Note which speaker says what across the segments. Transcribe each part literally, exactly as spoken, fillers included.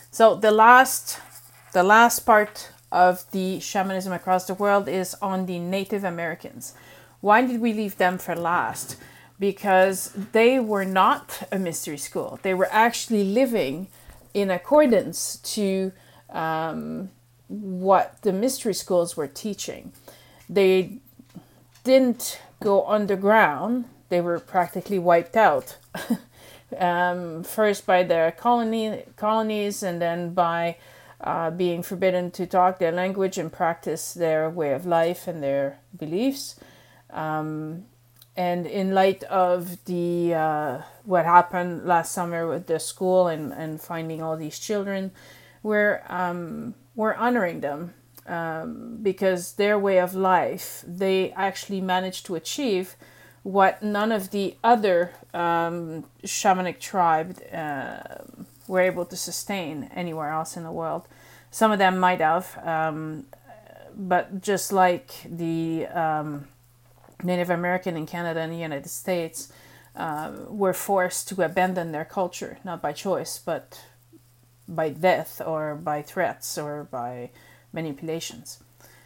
Speaker 1: So the last, the last part of the shamanism across the world is on the Native Americans. Why did we leave them for last? Because they were not a mystery school. They were actually living in accordance to um, what the mystery schools were teaching. They didn't go underground. They were practically wiped out. um, first by their colony, colonies and then by uh, being forbidden to talk their language and practice their way of life and their beliefs. Um, and in light of the uh, what happened last summer with the school and, and finding all these children, we're, um, we're honoring them um, because their way of life, they actually managed to achieve what none of the other um, shamanic tribe uh, were able to sustain anywhere else in the world. Some of them might have, um, but just like the um, Native American in Canada and the United States uh, were forced to abandon their culture, not by choice, but by death or by threats or by manipulations.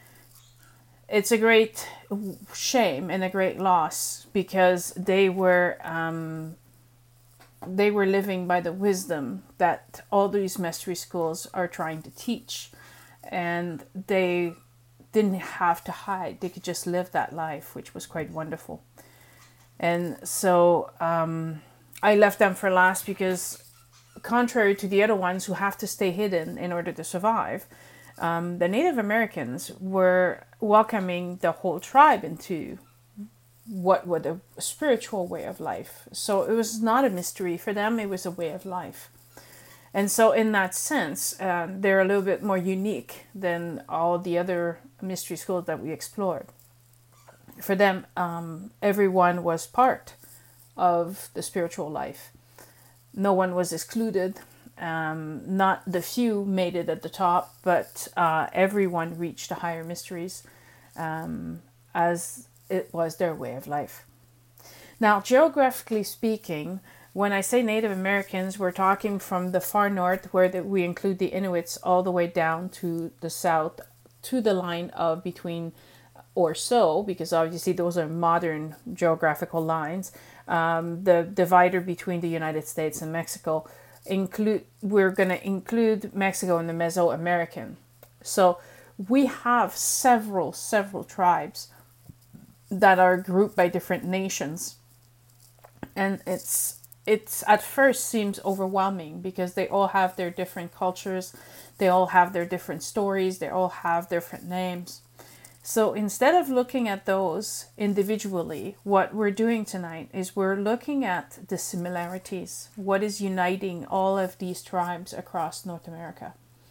Speaker 1: It's a great shame and a great loss because they were um, they were living by the wisdom that all these mystery schools are trying to teach, and they didn't have to hide. They could just live that life, which was quite wonderful. And so um, I left them for last because, contrary to the other ones who have to stay hidden in order to survive, um, the Native Americans were welcoming the whole tribe into what was a spiritual way of life. So it was not a mystery for them, it was a way of life. And so in that sense, uh, they're a little bit more unique than all the other mystery schools that we explored. For them, um, everyone was part of the spiritual life. No one was excluded. Um, not the few made it at the top, but uh, everyone reached the higher mysteries um, as it was their way of life. Now, geographically speaking, when I say Native Americans, we're talking from the far north, where the, we include the Inuits, all the way down to the south, to the line of between or so, because obviously those are modern geographical lines. Um, the divider between the United States and Mexico, include we're going to include Mexico in the Mesoamerican. So we have several, several tribes that are grouped by different nations. And it's it's at first seems overwhelming because they all have their different cultures, they all have their different stories, they all have different names. So instead of looking at those individually, what we're doing tonight is we're looking at the similarities, what is uniting all of these tribes across North America.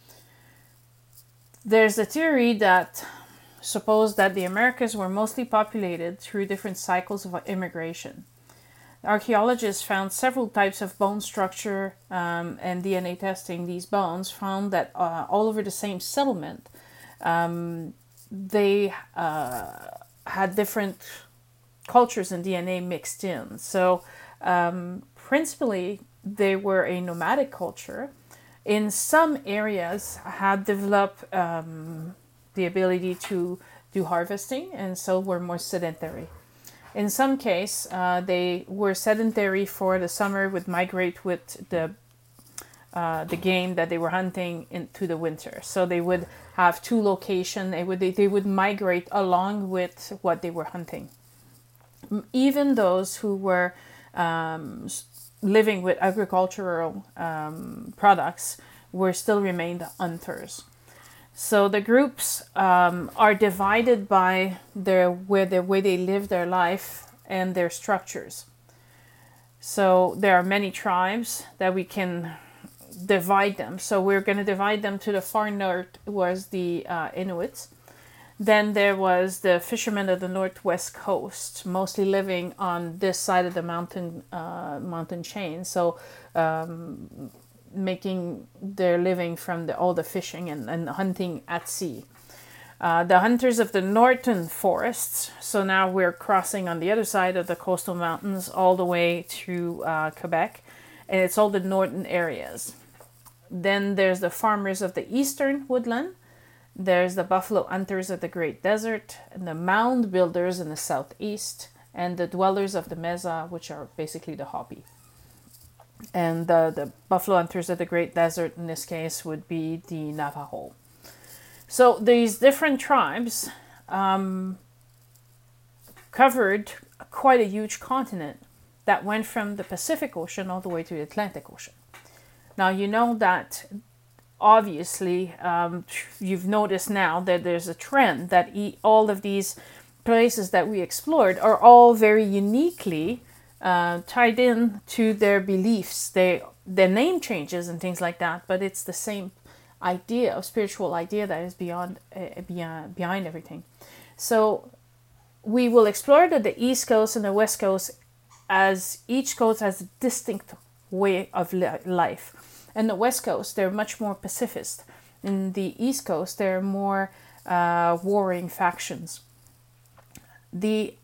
Speaker 1: There's a theory that suppose that the Americas were mostly populated through different cycles of immigration. Archaeologists found several types of bone structure um, and D N A testing these bones found that uh, all over the same settlement, um, they uh, had different cultures and D N A mixed in. So um, principally, they were a nomadic culture. In some areas, had developed um, the ability to do harvesting, and so were more sedentary. In some case, uh, they were sedentary for the summer, would migrate with the uh, the game that they were hunting into the winter. So they would have two locations. They would they, they would migrate along with what they were hunting. Even those who were um, living with agricultural um, products were still remained hunters. So the groups um, are divided by their where the way they live their life and their structures. So there are many tribes that we can divide them. So we're going to divide them to the far north was the uh, Inuits. Then there was the fishermen of the northwest coast, mostly living on this side of the mountain uh, mountain chain. So um, making their living from the, all the fishing and, and hunting at sea. Uh, the hunters of the northern forests, so now we're crossing on the other side of the coastal mountains all the way to uh, Quebec, and it's all the northern areas. Then there's the farmers of the eastern woodland. There's the buffalo hunters of the Great Desert, and the mound builders in the southeast, and the dwellers of the mesa, which are basically the Hopi. And the, the buffalo hunters of the Great Desert in this case would be the Navajo. So these different tribes um, covered quite a huge continent that went from the Pacific Ocean all the way to the Atlantic Ocean. Now, you know that obviously um, you've noticed now that there's a trend that e- all of these places that we explored are all very uniquely uh, tied in to their beliefs. They, their name changes and things like that, but it's the same idea of spiritual idea that is beyond, uh, beyond behind everything. So we will explore the, the East Coast and the West Coast, as each coast has a distinct way of li- life. And the West Coast, they're much more pacifist. In the East Coast, they're more uh, warring factions. The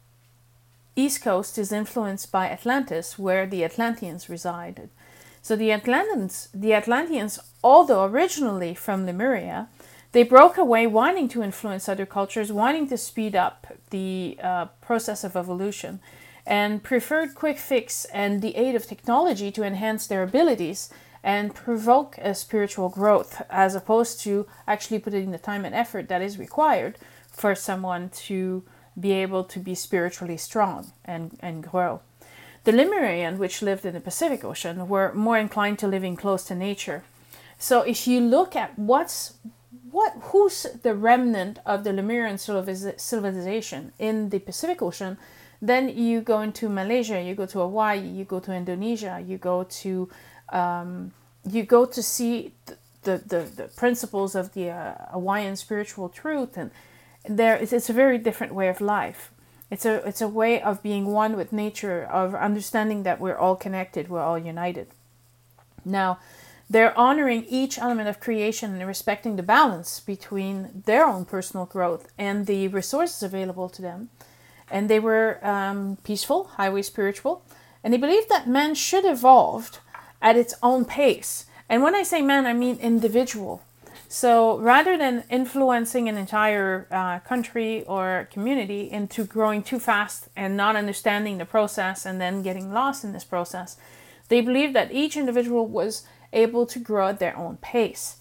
Speaker 1: East Coast is influenced by Atlantis, where the Atlanteans resided. So the Atlanteans, the Atlanteans, although originally from Lemuria, they broke away wanting to influence other cultures, wanting to speed up the uh, process of evolution, and preferred quick fix and the aid of technology to enhance their abilities and provoke a spiritual growth, as opposed to actually putting the time and effort that is required for someone to be able to be spiritually strong and, and grow. The Lemurians, which lived in the Pacific Ocean, were more inclined to living close to nature. So if you look at what's what who's the remnant of the Lemurian civilization in the Pacific Ocean, then you go into Malaysia, you go to Hawaii, you go to Indonesia, you go to um, you go to see the the, the, the principles of the uh, Hawaiian spiritual truth, and there it's a very different way of life. It's a it's a way of being one with nature, of understanding that we're all connected, we're all united. Now, they're honoring each element of creation and respecting the balance between their own personal growth and the resources available to them. And they were um, peaceful, highly spiritual, and they believed that man should evolve at its own pace. And when I say man, I mean individual. So rather than influencing an entire uh, country or community into growing too fast and not understanding the process and then getting lost in this process, they believed that each individual was able to grow at their own pace.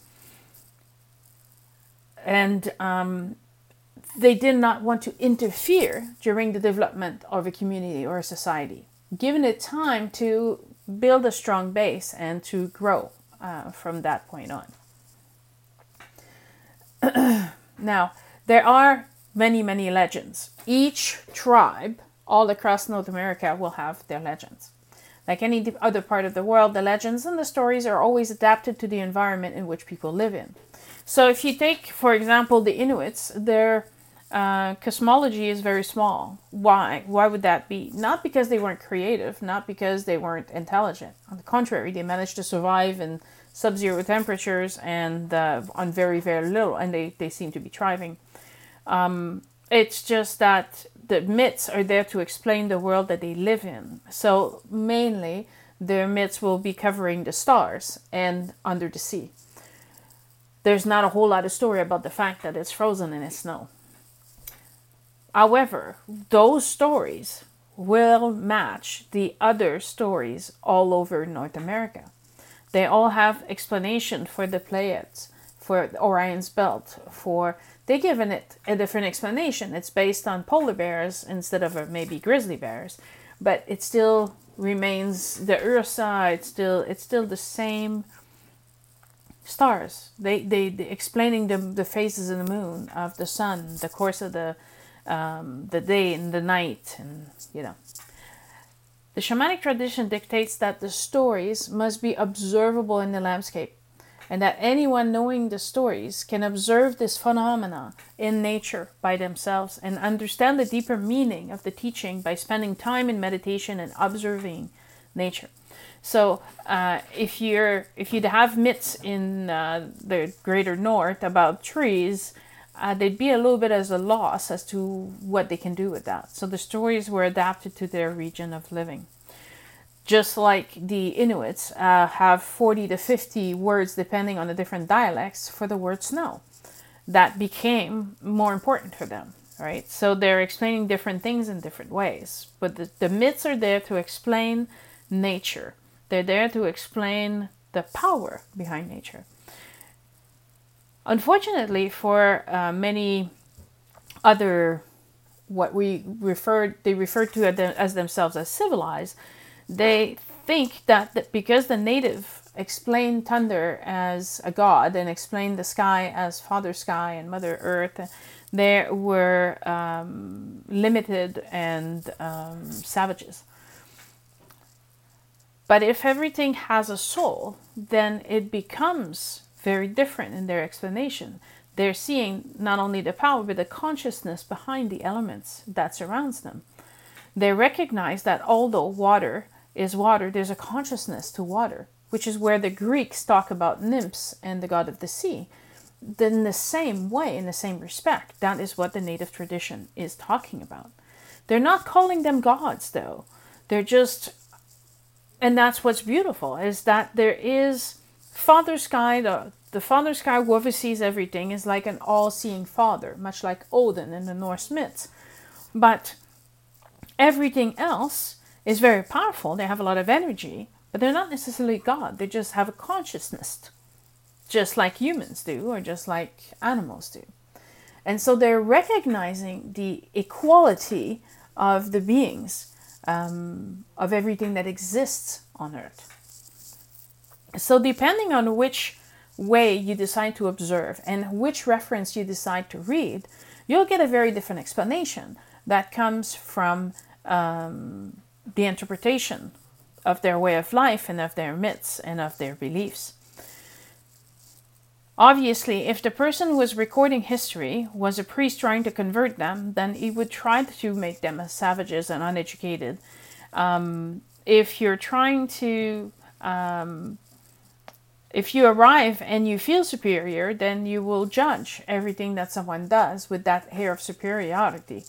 Speaker 1: And um, they did not want to interfere during the development of a community or a society, giving it time to build a strong base and to grow uh, from that point on. Now, there are many, many legends. Each tribe all across North America will have their legends. Like any other part of the world, the legends and the stories are always adapted to the environment in which people live in. So if you take, for example, the Inuits, their uh, cosmology is very small. Why? Why would that be? Not because they weren't creative, not because they weren't intelligent. On the contrary, they managed to survive in sub-zero temperatures and uh, on very, very little, and they, they seem to be thriving. Um, it's just that the myths are there to explain the world that they live in. So mainly, their myths will be covering the stars and under the sea. There's not a whole lot of story about the fact that it's frozen and it's snow. However, those stories will match the other stories all over North America. They all have explanation for the Pleiades, for Orion's belt, for they've given it a different explanation. It's based on polar bears instead of maybe grizzly bears, but it still remains the Ursa. It's still it's still the same stars. They they, they explaining the the phases of the moon, of the sun, the course of the um, the day and the night, and you know. The shamanic tradition dictates that the stories must be observable in the landscape, and that anyone knowing the stories can observe this phenomena in nature by themselves and understand the deeper meaning of the teaching by spending time in meditation and observing nature. So uh, if you're if you'd have myths in uh, the greater north about trees, uh, they'd be a little bit as a loss as to what they can do with that. So the stories were adapted to their region of living. just like the Inuits uh, have forty to fifty words depending on the different dialects for the word snow. That became more important for them, right? So they're explaining different things in different ways. But the, the myths are there to explain nature. They're there to explain the power behind nature. Unfortunately, for uh, many other, what we refer, they refer to as themselves as civilized, they think that, that because the native explained thunder as a god and explained the sky as Father Sky and Mother Earth, they were um, limited and um, savages. But if everything has a soul, then it becomes very different in their explanation. They're seeing not only the power, but the consciousness behind the elements that surrounds them. They recognize that although water is water, there's a consciousness to water, which is where the Greeks talk about nymphs and the god of the sea. Then in the same way, in the same respect, that is what the native tradition is talking about. They're not calling them gods, though. They're just, and that's what's beautiful, is that there is Father Sky, the, the Father Sky who oversees everything, is like an all-seeing father, much like Odin in the Norse myths. But everything else is very powerful. They have a lot of energy, but they're not necessarily God. They just have a consciousness, just like humans do, or just like animals do. And so they're recognizing the equality of the beings, um, of everything that exists on Earth. So depending on which way you decide to observe and which reference you decide to read, you'll get a very different explanation that comes from um, the interpretation of their way of life and of their myths and of their beliefs. Obviously, if the person who was recording history was a priest trying to convert them, then he would try to make them as savages and uneducated. Um, if you're trying to, um, if you arrive and you feel superior, then you will judge everything that someone does with that air of superiority.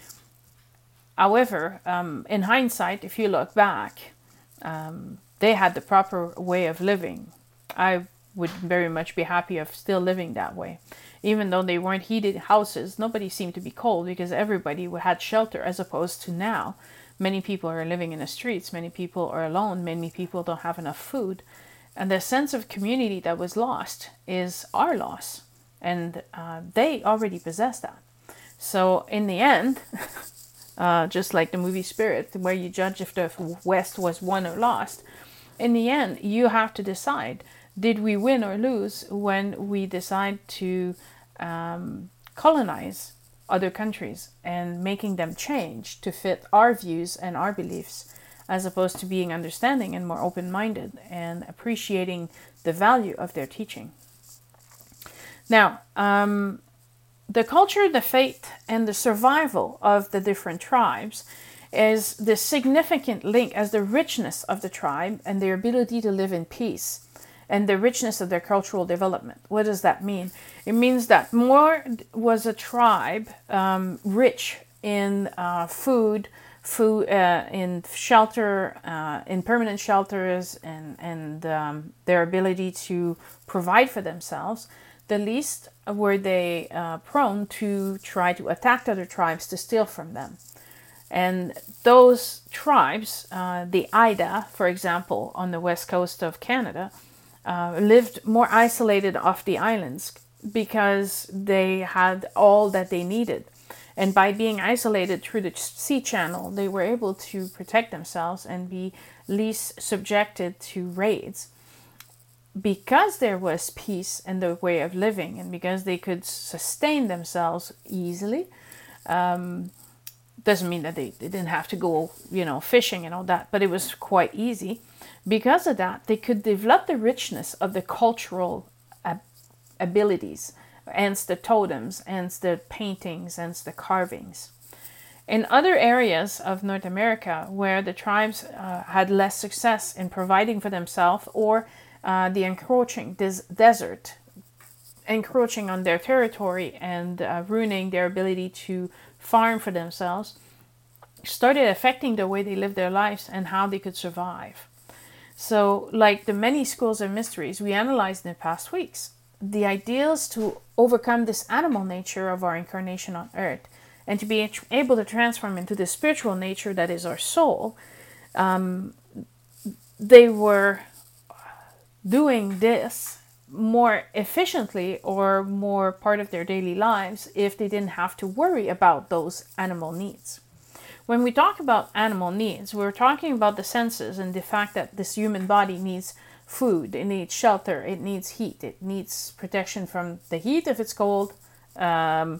Speaker 1: However, um, in hindsight, if you look back, um, they had the proper way of living. I would very much be happy of still living that way. Even though they weren't heated houses, nobody seemed to be cold because everybody had shelter, as opposed to now. Many people are living in the streets, many people are alone, many people don't have enough food. And the sense of community that was lost is our loss. And uh, they already possess that. So in the end, uh, just like the movie Spirit, where you judge if the West was won or lost, in the end, you have to decide, did we win or lose when we decide to um, colonize other countries and making them change to fit our views and our beliefs, as opposed to being understanding and more open-minded and appreciating the value of their teaching. Now, um, the culture, the faith, and the survival of the different tribes is the significant link as the richness of the tribe and their ability to live in peace and the richness of their cultural development. What does that mean? It means that more was a tribe um, rich in uh, food, food, uh, in shelter, uh, in permanent shelters, and and um, their ability to provide for themselves, the least were they uh, prone to try to attack other tribes to steal from them. And those tribes, uh, the Haida, for example, on the west coast of Canada, uh, lived more isolated off the islands because they had all that they needed. And by being isolated through the sea channel, they were able to protect themselves and be least subjected to raids. Because there was peace in their way of living, and because they could sustain themselves easily, um, doesn't mean that they, they didn't have to go, you know, fishing and all that, but it was quite easy. Because of that, they could develop the richness of the cultural ab- abilities, hence the totems, hence the paintings, hence the carvings. In other areas of North America where the tribes uh, had less success in providing for themselves, or uh, the encroaching des- desert, encroaching on their territory and uh, ruining their ability to farm for themselves, started affecting the way they lived their lives and how they could survive. So, like the many schools of mysteries we analyzed in the past weeks, the ideals to overcome this animal nature of our incarnation on earth and to be able to transform into the spiritual nature that is our soul, um, they were doing this more efficiently or more part of their daily lives if they didn't have to worry about those animal needs. When we talk about animal needs, we're talking about the senses and the fact that this human body needs food, it needs shelter, it needs heat, it needs protection from the heat if it's cold, um,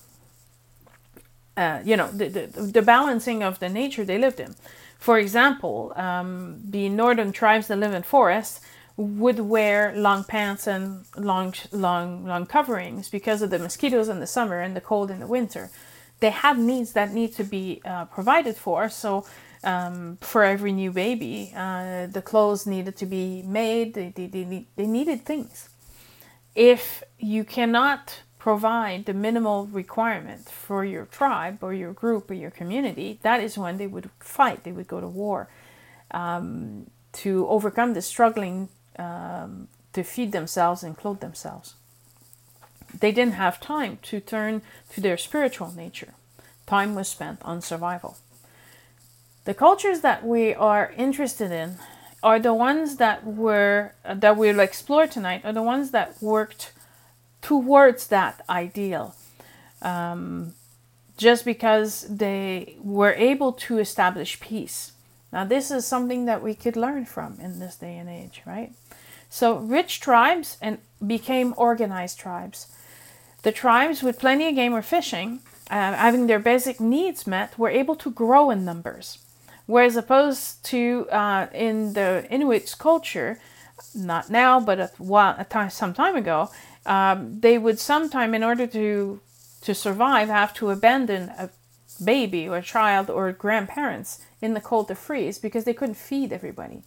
Speaker 1: uh, you know, the, the, the balancing of the nature they lived in. For example, um, the northern tribes that live in forests would wear long pants and long, long, long coverings because of the mosquitoes in the summer and the cold in the winter. They had needs that need to be uh, provided for. So um, for every new baby, uh, the clothes needed to be made. They, they, they, they needed things. If you cannot provide the minimal requirement for your tribe or your group or your community, that is when they would fight. They would go to war um, to overcome the struggling um, to feed themselves and clothe themselves. They didn't have time to turn to their spiritual nature. Time was spent on survival. The cultures that we are interested in are the ones that were that we'll explore tonight, are the ones that worked towards that ideal. Um, just because they were able to establish peace. Now, this is something that we could learn from in this day and age, right? So, rich tribes and became organized tribes. The tribes with plenty of game or fishing, uh, having their basic needs met, were able to grow in numbers. Whereas opposed to uh, in the Inuit culture, not now, but a while, a time, some time ago, um, they would sometime, in order to to survive, have to abandon a baby or a child or grandparents in the cold to freeze because they couldn't feed everybody.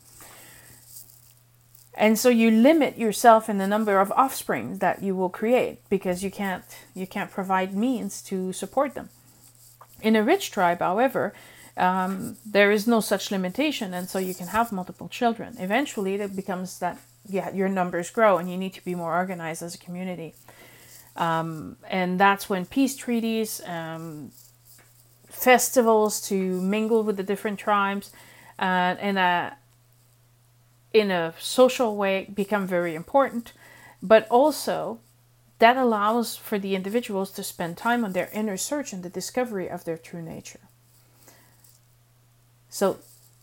Speaker 1: And so you limit yourself in the number of offspring that you will create because you can't you can't provide means to support them. In a rich tribe, however, um, there is no such limitation, and so you can have multiple children. Eventually, it becomes that yeah, your numbers grow, and you need to be more organized as a community. Um, and that's when peace treaties, um, festivals to mingle with the different tribes, uh, and a in a social way become very important, but also that allows for the individuals to spend time on their inner search and the discovery of their true nature. So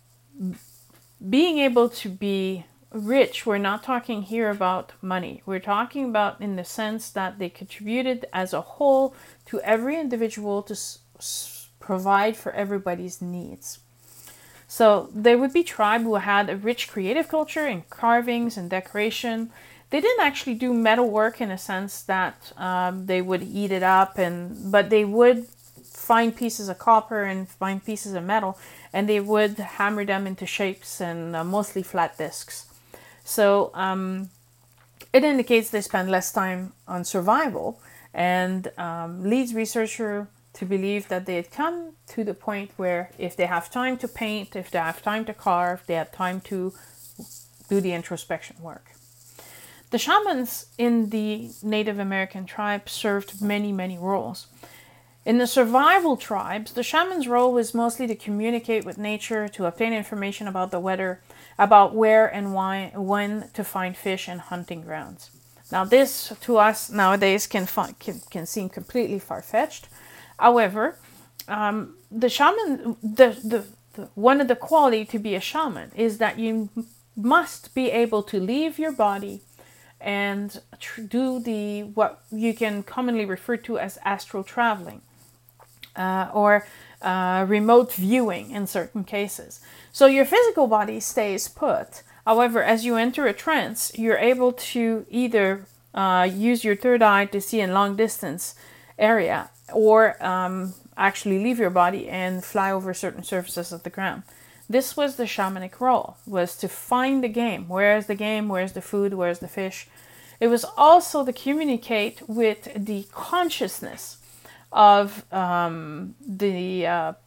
Speaker 1: being able to be rich, we're not talking here about money. We're talking about in the sense that they contributed as a whole to every individual to s- s- provide for everybody's needs. So there would be tribe who had a rich creative culture in carvings and decoration. They didn't actually do metal work in a sense that um, they would eat it up, and but they would find pieces of copper and find pieces of metal, and they would hammer them into shapes and uh, mostly flat discs. So um, it indicates they spend less time on survival, and um, leads researcher to believe that they had come to the point where if they have time to paint, if they have time to carve, they have time to do the introspection work. The shamans in the Native American tribes served many, many roles. In the survival tribes, the shaman's role was mostly to communicate with nature, to obtain information about the weather, about where and why, when to find fish and hunting grounds. Now this, to us nowadays, can, can, can seem completely far-fetched. However, um, the shaman, the, the, the one of the quality to be a shaman is that you must be able to leave your body and tr- do the what you can commonly refer to as astral traveling, uh, or uh, remote viewing in certain cases. So your physical body stays put. However, as you enter a trance, you're able to either uh, use your third eye to see in long distance area, or um, actually leave your body and fly over certain surfaces of the ground. This was the shamanic role, was to find the game. Where's the game? Where's the food? Where's the fish? It was also to communicate with the consciousness of um, the uh,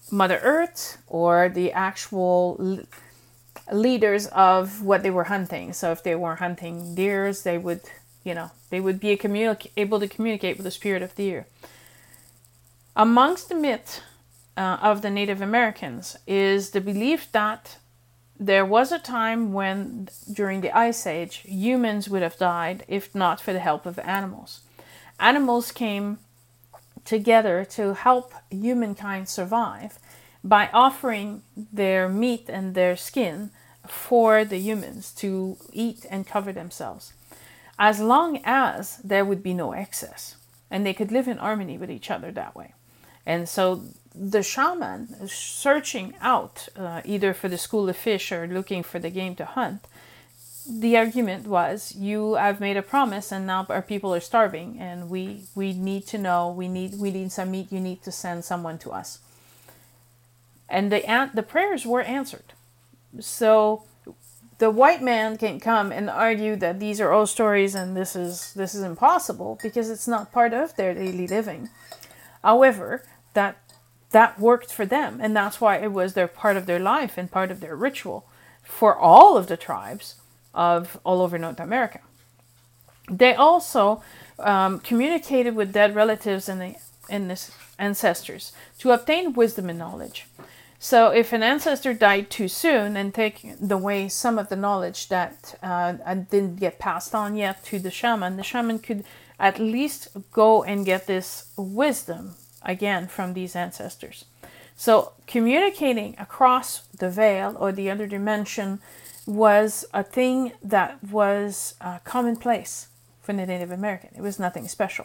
Speaker 1: Mother Earth or the actual leaders of what they were hunting. So if they were hunting deers, they would, you know, they would be communi- able to communicate with the spirit of the deer. Amongst the myth uh, of the Native Americans is the belief that there was a time when, during the Ice Age, humans would have died if not for the help of animals. Animals came together to help humankind survive by offering their meat and their skin for the humans to eat and cover themselves, as long as there would be no excess and they could live in harmony with each other that way. And so the shaman searching out uh, either for the school of fish or looking for the game to hunt, the argument was, you have made a promise and now our people are starving and we we need to know, we need we need some meat, you need to send someone to us. And the the prayers were answered. So the white man can come and argue that these are old stories and this is this is impossible because it's not part of their daily living. However, that that worked for them, and that's why it was their part of their life and part of their ritual for all of the tribes of all over North America. They also um, communicated with dead relatives and the and this ancestors to obtain wisdom and knowledge. So if an ancestor died too soon and taking away some of the knowledge that uh, didn't get passed on yet to the shaman, the shaman could at least go and get this wisdom again from these ancestors. So communicating across the veil or the other dimension was a thing that was uh, commonplace for the Native American. It was nothing special.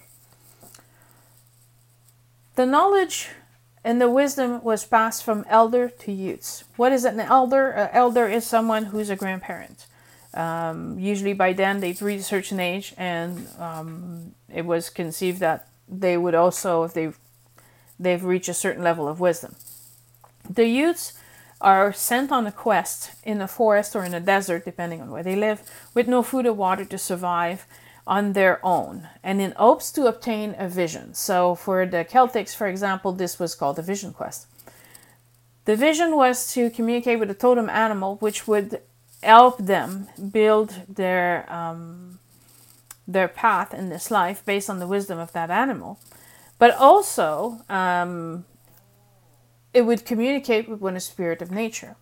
Speaker 1: The knowledge and the wisdom was passed from elder to youths. What is an elder? An elder is someone who's a grandparent. Um, usually by then they've reached a certain age, and um, it was conceived that they would also, if they've, they've reached a certain level of wisdom. The youths are sent on a quest in a forest or in a desert, depending on where they live, with no food or water to survive on their own, and in hopes to obtain a vision. So for the Celtics, for example, this was called the vision quest. The vision was to communicate with a totem animal, which would help them build their um, their path in this life based on the wisdom of that animal. But also, um, it would communicate with one, a spirit of nature.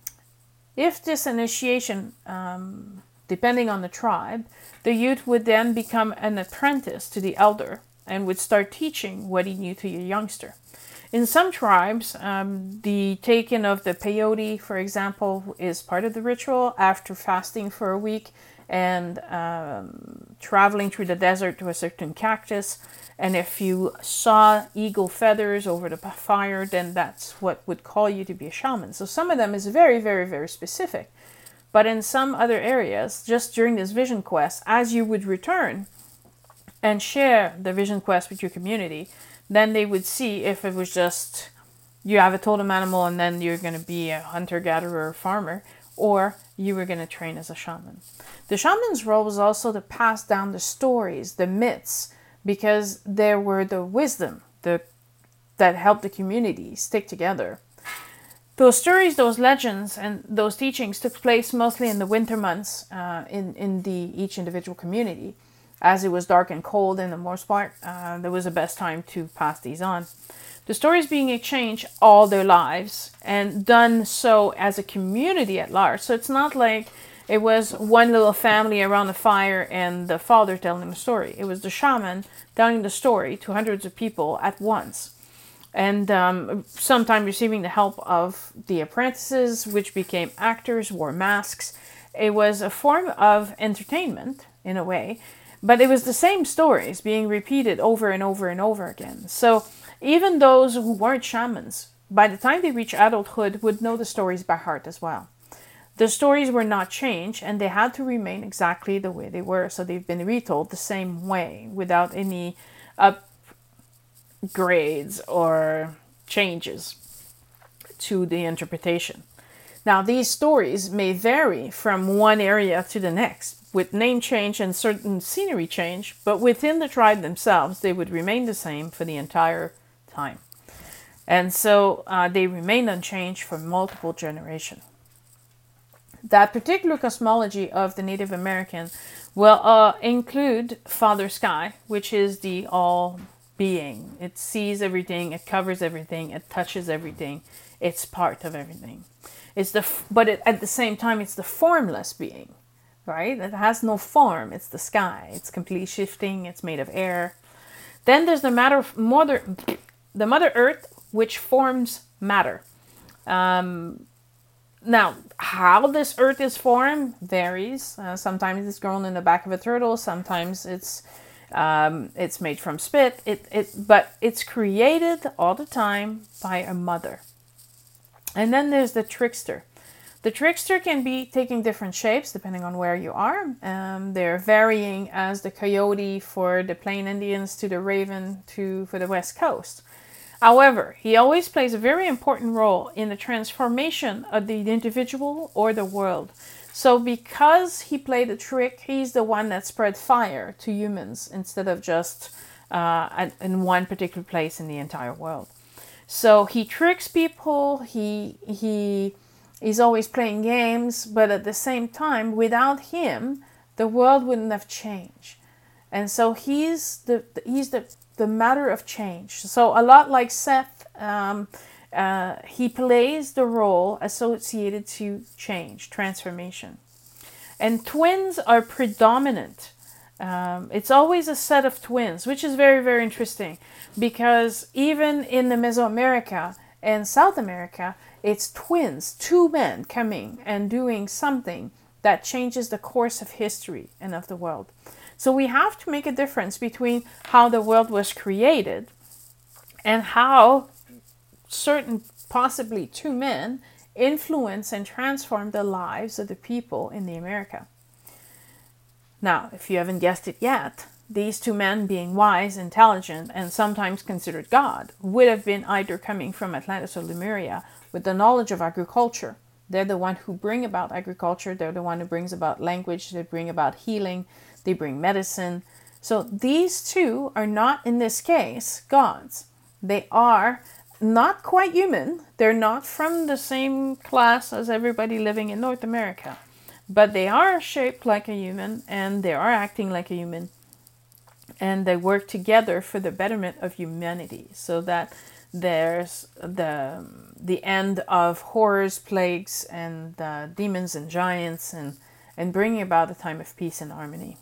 Speaker 1: If this initiation, um, depending on the tribe, the youth would then become an apprentice to the elder and would start teaching what he knew to the youngster. In some tribes, um, the taking of the peyote, for example, is part of the ritual after fasting for a week and um, traveling through the desert to a certain cactus. And if you saw eagle feathers over the fire, then that's what would call you to be a shaman. So some of them is very, very, very specific. But in some other areas, just during this vision quest, as you would return and share the vision quest with your community, then they would see if it was just you have a totem animal and then you're going to be a hunter-gatherer or farmer, or you were going to train as a shaman. The shaman's role was also to pass down the stories, the myths, because there were the wisdom the, that helped the community stick together. Those stories, those legends, and those teachings took place mostly in the winter months uh, in, in the each individual community. As it was dark and cold in the most part, uh, there was the best time to pass these on. The stories being exchanged all their lives and done so as a community at large. So it's not like it was one little family around the fire and the father telling the story. It was the shaman telling the story to hundreds of people at once. And um, sometimes receiving the help of the apprentices, which became actors, wore masks. It was a form of entertainment, in a way, but it was the same stories being repeated over and over and over again. So even those who weren't shamans, by the time they reached adulthood, would know the stories by heart as well. The stories were not changed, and they had to remain exactly the way they were. So they've been retold the same way, without any upgrades or changes to the interpretation. Now, these stories may vary from one area to the next, with name change and certain scenery change, but within the tribe themselves, they would remain the same for the entire time. And so uh, they remained unchanged for multiple generations. That particular cosmology of the Native American will uh, include Father Sky, which is the all being. It sees everything, it covers everything, it touches everything, it's part of everything. It's the but it, at the same time, it's the formless being, right? It has no form. It's the sky. It's completely shifting. It's made of air. Then there's the matter of mother, the Mother Earth, which forms matter. Um, Now, how this earth is formed varies. Uh, sometimes it's grown in the back of a turtle. Sometimes it's um, it's made from spit. It it but it's created all the time by a mother. And then there's the trickster. The trickster can be taking different shapes depending on where you are. Um, they're varying as the coyote for the Plain Indians to the raven to for the West Coast. However, he always plays a very important role in the transformation of the individual or the world. So because he played a trick, he's the one that spread fire to humans instead of just uh, in one particular place in the entire world. So he tricks people, he he he's always playing games, but at the same time, without him, the world wouldn't have changed. And so he's the he's the the matter of change. So a lot like Seth, um, uh, he plays the role associated to change, transformation. And twins are predominant. Um, it's always a set of twins, which is very, very interesting, because even in the Mesoamerica and South America, it's twins, two men coming and doing something that changes the course of history and of the world. So we have to make a difference between how the world was created and how certain, possibly two men, influence and transform the lives of the people in the America. Now, if you haven't guessed it yet, these two men, being wise, intelligent, and sometimes considered God, would have been either coming from Atlantis or Lemuria with the knowledge of agriculture. They're the one who bring about agriculture. They're the one who brings about language. They bring about healing. They bring medicine. So these two are not, in this case, gods. They are not quite human. They're not from the same class as everybody living in North America. But they are shaped like a human, and they are acting like a human. And they work together for the betterment of humanity, so that there's the the end of horrors, plagues, and uh, demons and giants, and, and bringing about a time of peace and harmony.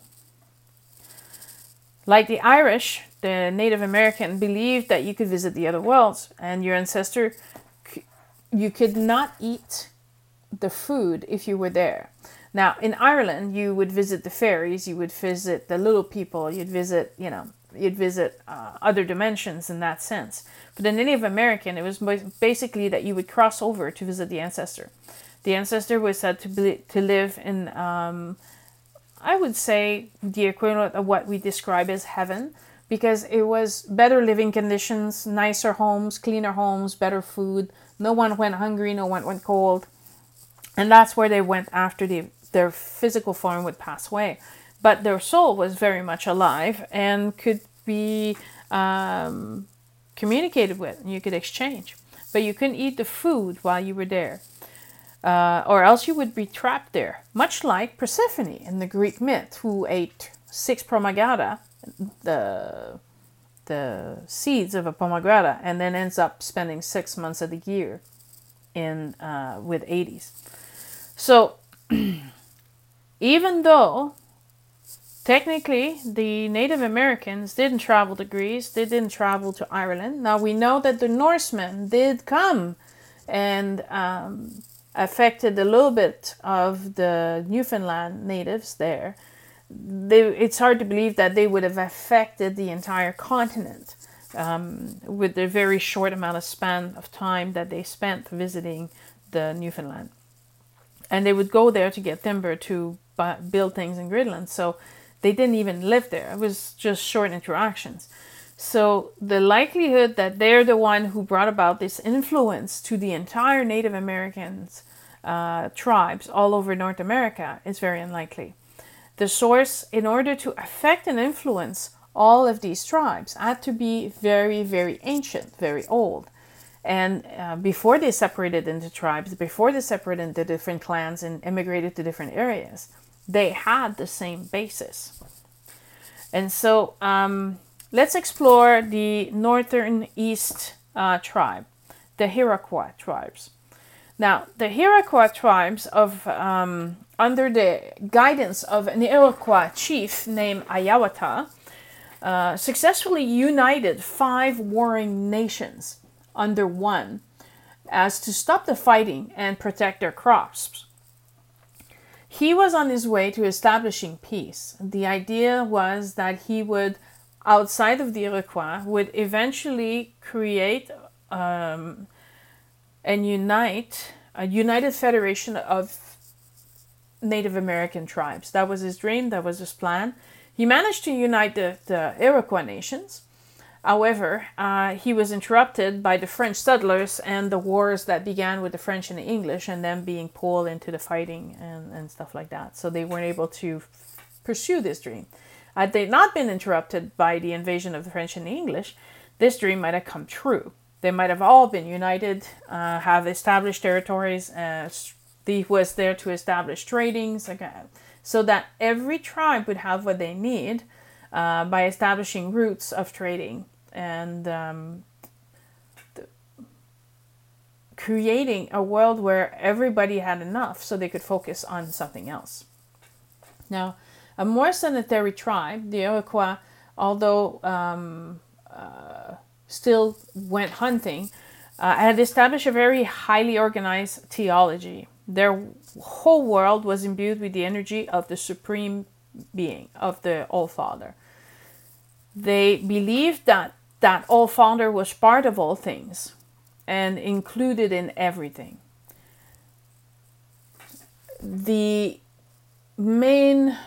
Speaker 1: Like the Irish, the Native American believed that you could visit the other worlds, and your ancestor, you could not eat the food if you were there. Now, in Ireland, you would visit the fairies, you would visit the little people, you'd visit, you know, you'd visit uh, other dimensions in that sense. For the Native American, it was basically that you would cross over to visit the ancestor. The ancestor was said to be, to live in, um, I would say, the equivalent of what we describe as heaven, because it was better living conditions, nicer homes, cleaner homes, better food. No one went hungry, no one went cold. And that's where they went after the, their physical form would pass away. But their soul was very much alive and could be um, communicated with, and you could exchange. But you couldn't eat the food while you were there, uh, or else you would be trapped there. Much like Persephone in the Greek myth, who ate six pomegranate, the the seeds of a pomegranate, and then ends up spending six months of the year in uh, with Hades. So, even though technically the Native Americans didn't travel to Greece, they didn't travel to Ireland. Now we know that the Norsemen did come and um, affected a little bit of the Newfoundland natives there. They, it's hard to believe that they would have affected the entire continent um, with the very short amount of span of time that they spent visiting the Newfoundland. And they would go there to get timber to buy, build things in Greenland. So they didn't even live there. It was just short interactions. So the likelihood that they're the one who brought about this influence to the entire Native Americans uh, tribes all over North America is very unlikely. The source, in order to affect and influence all of these tribes, had to be very, very ancient, very old. And uh, before they separated into tribes, before they separated into different clans and immigrated to different areas, they had the same basis. And so um, let's explore the northern east uh, tribe, the Iroquois tribes. Now, the Iroquois tribes, of um, under the guidance of an Iroquois chief named Ayawata, uh, successfully united five warring nations under one, as to stop the fighting and protect their crops. He was on his way to establishing peace. The idea was that he would, outside of the Iroquois, would eventually create um, and unite a united federation of Native American tribes. That was his dream. That was his plan. He managed to unite the, the Iroquois nations. However, uh, he was interrupted by the French settlers and the wars that began with the French and the English, and them being pulled into the fighting and, and stuff like that. So they weren't able to f- pursue this dream. Had they not been interrupted by the invasion of the French and the English, this dream might have come true. They might have all been united, uh, have established territories. Uh, he was there to establish tradings, okay, so that every tribe would have what they need uh, by establishing routes of trading and um, the, creating a world where everybody had enough so they could focus on something else. Now, a more sedentary tribe, the Iroquois, although um, uh, still went hunting, uh, had established a very highly organized theology. Their whole world was imbued with the energy of the Supreme Being, of the All-Father. They believed that that All-Father was part of all things and included in everything. The main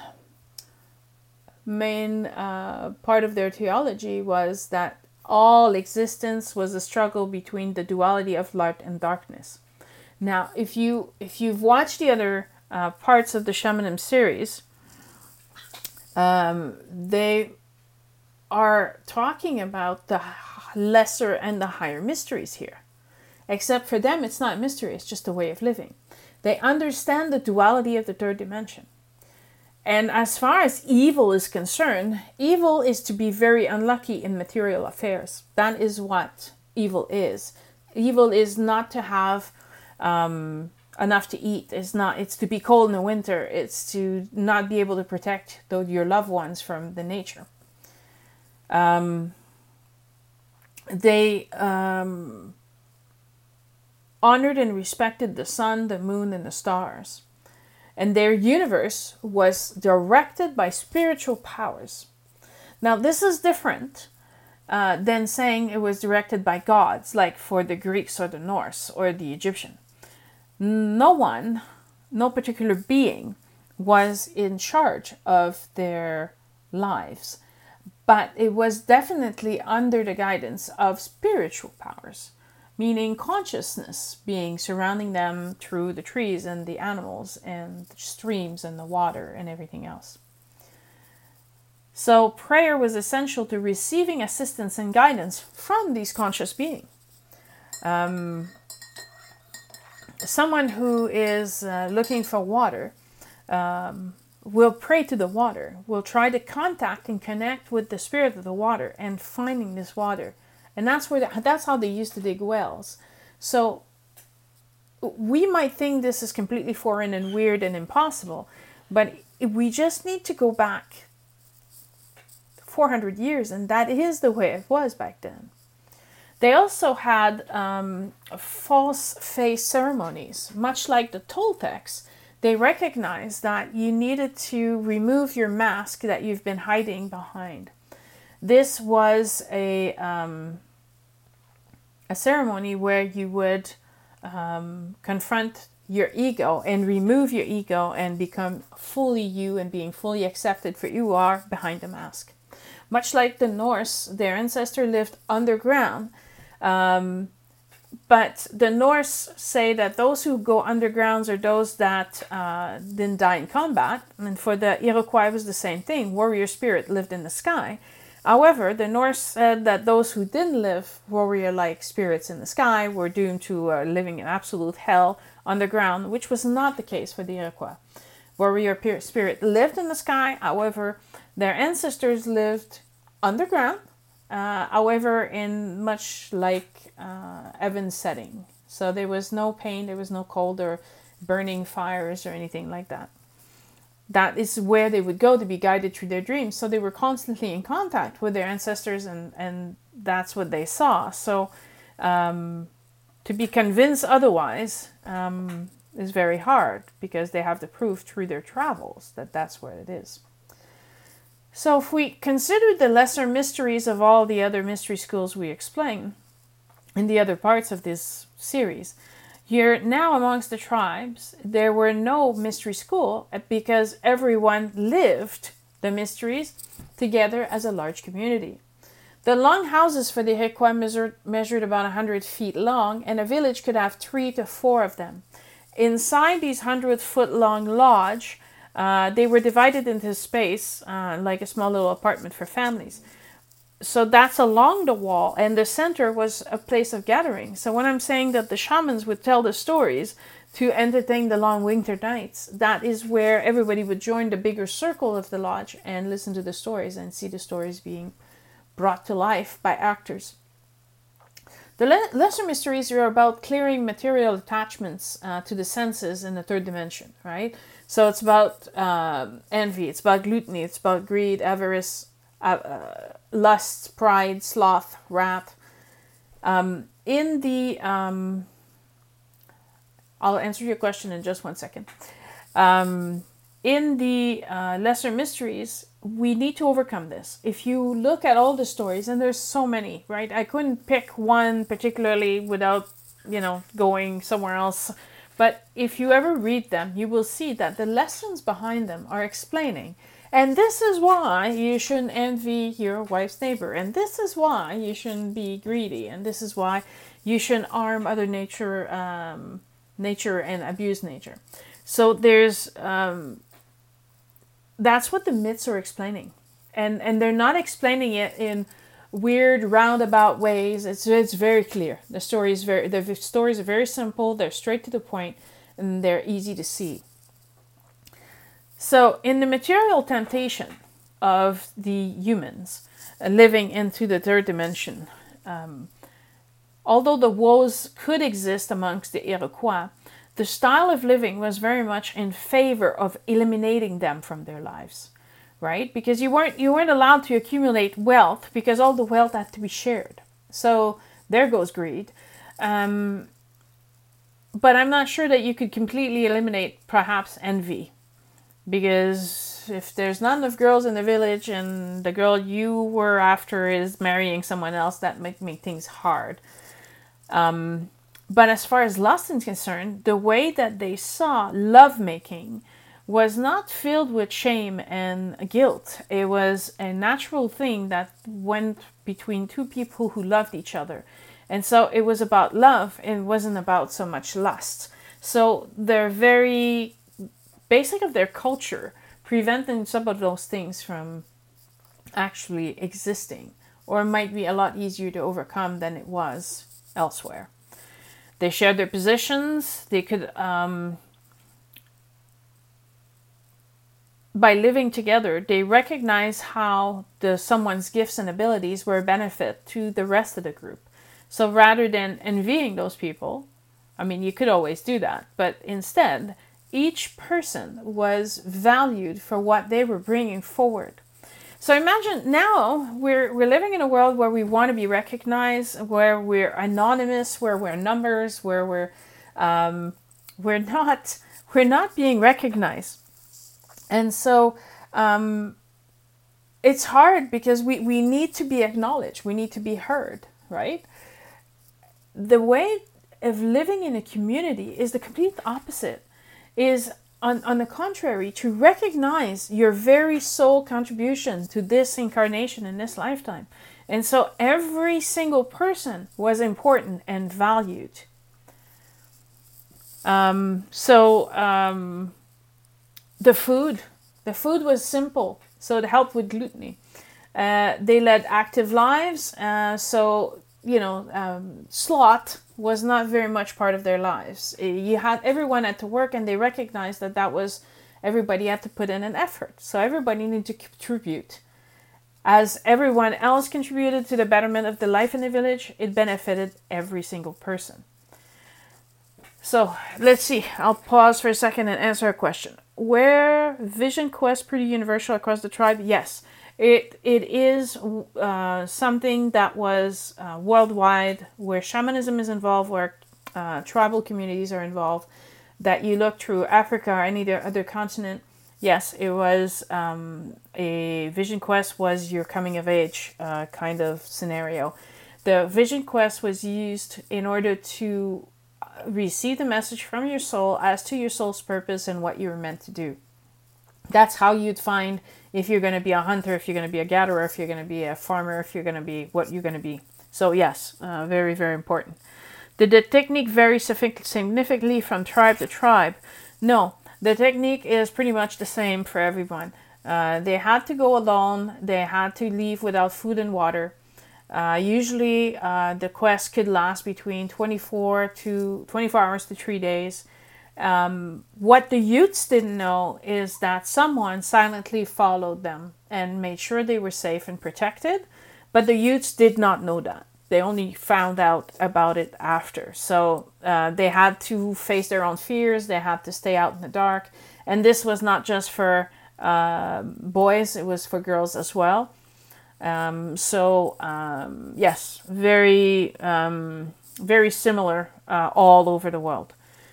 Speaker 1: main uh, part of their theology was that all existence was a struggle between the duality of light and darkness. Now, if you if you've watched the other uh, parts of the Shamanism series, um, they are talking about the lesser and the higher mysteries here. Except for them, it's not a mystery, it's just a way of living. They understand the duality of the third dimension. And as far as evil is concerned, evil is to be very unlucky in material affairs. That is what evil is. Evil is not to have um, enough to eat. It's not. It's to be cold in the winter. It's to not be able to protect your loved ones from the nature. Um, they um, honored and respected the sun, the moon, and the stars. And their universe was directed by spiritual powers. Now, this is different uh, than saying it was directed by gods, like for the Greeks or the Norse or the Egyptian. No one, no particular being, was in charge of their lives. But it was definitely under the guidance of spiritual powers, meaning consciousness being surrounding them through the trees and the animals and the streams and the water and everything else. So prayer was essential to receiving assistance and guidance from these conscious beings. Um, someone who is uh, looking for water um, will pray to the water, will try to contact and connect with the spirit of the water and finding this water. And that's where the, that's how they used to dig wells. So we might think this is completely foreign and weird and impossible, but we just need to go back four hundred years, and that is the way it was back then. They also had um, false face ceremonies, much like the Toltecs. They recognized that you needed to remove your mask that you've been hiding behind. This was a um, a ceremony where you would um, confront your ego and remove your ego and become fully you and being fully accepted for you are behind the mask. Much like the Norse, their ancestor lived underground. Um, but the Norse say that those who go underground are those that uh, didn't die in combat. And for the Iroquois, it was the same thing. Warrior spirit lived in the sky. However, the Norse said that those who didn't live warrior-like spirits in the sky were doomed to uh, living in absolute hell underground, which was not the case for the Iroquois. Warrior spirit lived in the sky, however, their ancestors lived underground, uh, however, in much like uh, Evan's setting. So there was no pain, there was no cold or burning fires or anything like that. That is where they would go to be guided through their dreams. So they were constantly in contact with their ancestors, and, and that's what they saw. So um, to be convinced otherwise um, is very hard, because they have the proof through their travels that that's where it is. So if we consider the lesser mysteries of all the other mystery schools we explain in the other parts of this series, here now amongst the tribes, there were no mystery school because everyone lived the mysteries together as a large community. The long houses for the Iroquois measured, measured about one hundred feet long, and a village could have three to four of them. Inside these one hundred foot long lodge, uh, they were divided into space, uh, like a small little apartment for families. So that's along the wall, and the center was a place of gathering. So when I'm saying that the shamans would tell the stories to entertain the long winter nights, that is where everybody would join the bigger circle of the lodge and listen to the stories and see the stories being brought to life by actors. The le- lesser mysteries are about clearing material attachments uh, to the senses in the third dimension, right? So it's about uh, envy, it's about gluttony, it's about greed, avarice, uh, uh, lust, pride, sloth, wrath. Um, in the, um, I'll answer your question in just one second. Um, in the uh, lesser mysteries, we need to overcome this. If you look at all the stories, and there's so many, right? I couldn't pick one particularly without, you know, going somewhere else. But if you ever read them, you will see that the lessons behind them are explaining. And this is why you shouldn't envy your wife's neighbor. And this is why you shouldn't be greedy. And this is why you shouldn't harm other nature, um, nature and abuse nature. So there's, um, that's what the myths are explaining. And and they're not explaining it in weird roundabout ways. It's it's very clear. The story is very the stories are very simple, they're straight to the point, and they're easy to see. So in the material temptation of the humans uh, living into the third dimension, um, although the woes could exist amongst the Iroquois, the style of living was very much in favor of eliminating them from their lives, right? Because you weren't you weren't allowed to accumulate wealth, because all the wealth had to be shared. So there goes greed. Um, but I'm not sure that you could completely eliminate perhaps envy, because if there's not enough girls in the village and the girl you were after is marrying someone else, that might make things hard. Um, But as far as lust is concerned, the way that they saw lovemaking was not filled with shame and guilt. It was a natural thing that went between two people who loved each other. And so it was about love. It wasn't about so much lust. So they're very basic of their culture, preventing some of those things from actually existing, or might be a lot easier to overcome than it was elsewhere. They shared their positions. They could, um, by living together, they recognize how the someone's gifts and abilities were a benefit to the rest of the group. So rather than envying those people, I mean, you could always do that, but instead, each person was valued for what they were bringing forward. So imagine now we're we're living in a world where we want to be recognized, where we're anonymous, where we're numbers, where we're um, we're not we're not being recognized, and so um, it's hard because we we need to be acknowledged, we need to be heard, right? The way of living in a community is the complete opposite. Is On, on the contrary, to recognize your very soul contribution to this incarnation in this lifetime. And so every single person was important and valued. Um, so um, the food, the food was simple, so it helped with gluttony. Uh, they led active lives, uh, so you know, um, sloth was not very much part of their lives. You had everyone had to work, and they recognized that that was everybody had to put in an effort. So everybody needed to contribute. As everyone else contributed to the betterment of the life in the village, it benefited every single person. So let's see. I'll pause for a second and answer a question. Were vision quests pretty universal across the tribe? Yes. It it is uh, something that was uh, worldwide, where shamanism is involved, where uh, tribal communities are involved. That you look through Africa or any other continent, yes, it was um, a vision quest was your coming of age uh, kind of scenario. The vision quest was used in order to receive the message from your soul as to your soul's purpose and what you were meant to do. That's how you'd find if you're going to be a hunter, if you're going to be a gatherer, if you're going to be a farmer, if you're going to be what you're going to be. So yes, uh, very, very important. Did the technique vary significantly from tribe to tribe? No, the technique is pretty much the same for everyone. Uh, they had to go alone. They had to leave without food and water. Uh, usually uh, the quest could last between twenty-four to twenty-four hours to three days. Um, what the youths didn't know is that someone silently followed them and made sure they were safe and protected, but the youths did not know that. They only found out about it after. So uh, they had to face their own fears. They had to stay out in the dark. And this was not just for uh, boys, it was for girls as well. Um, so um, yes, very, um, very similar uh, all over the world.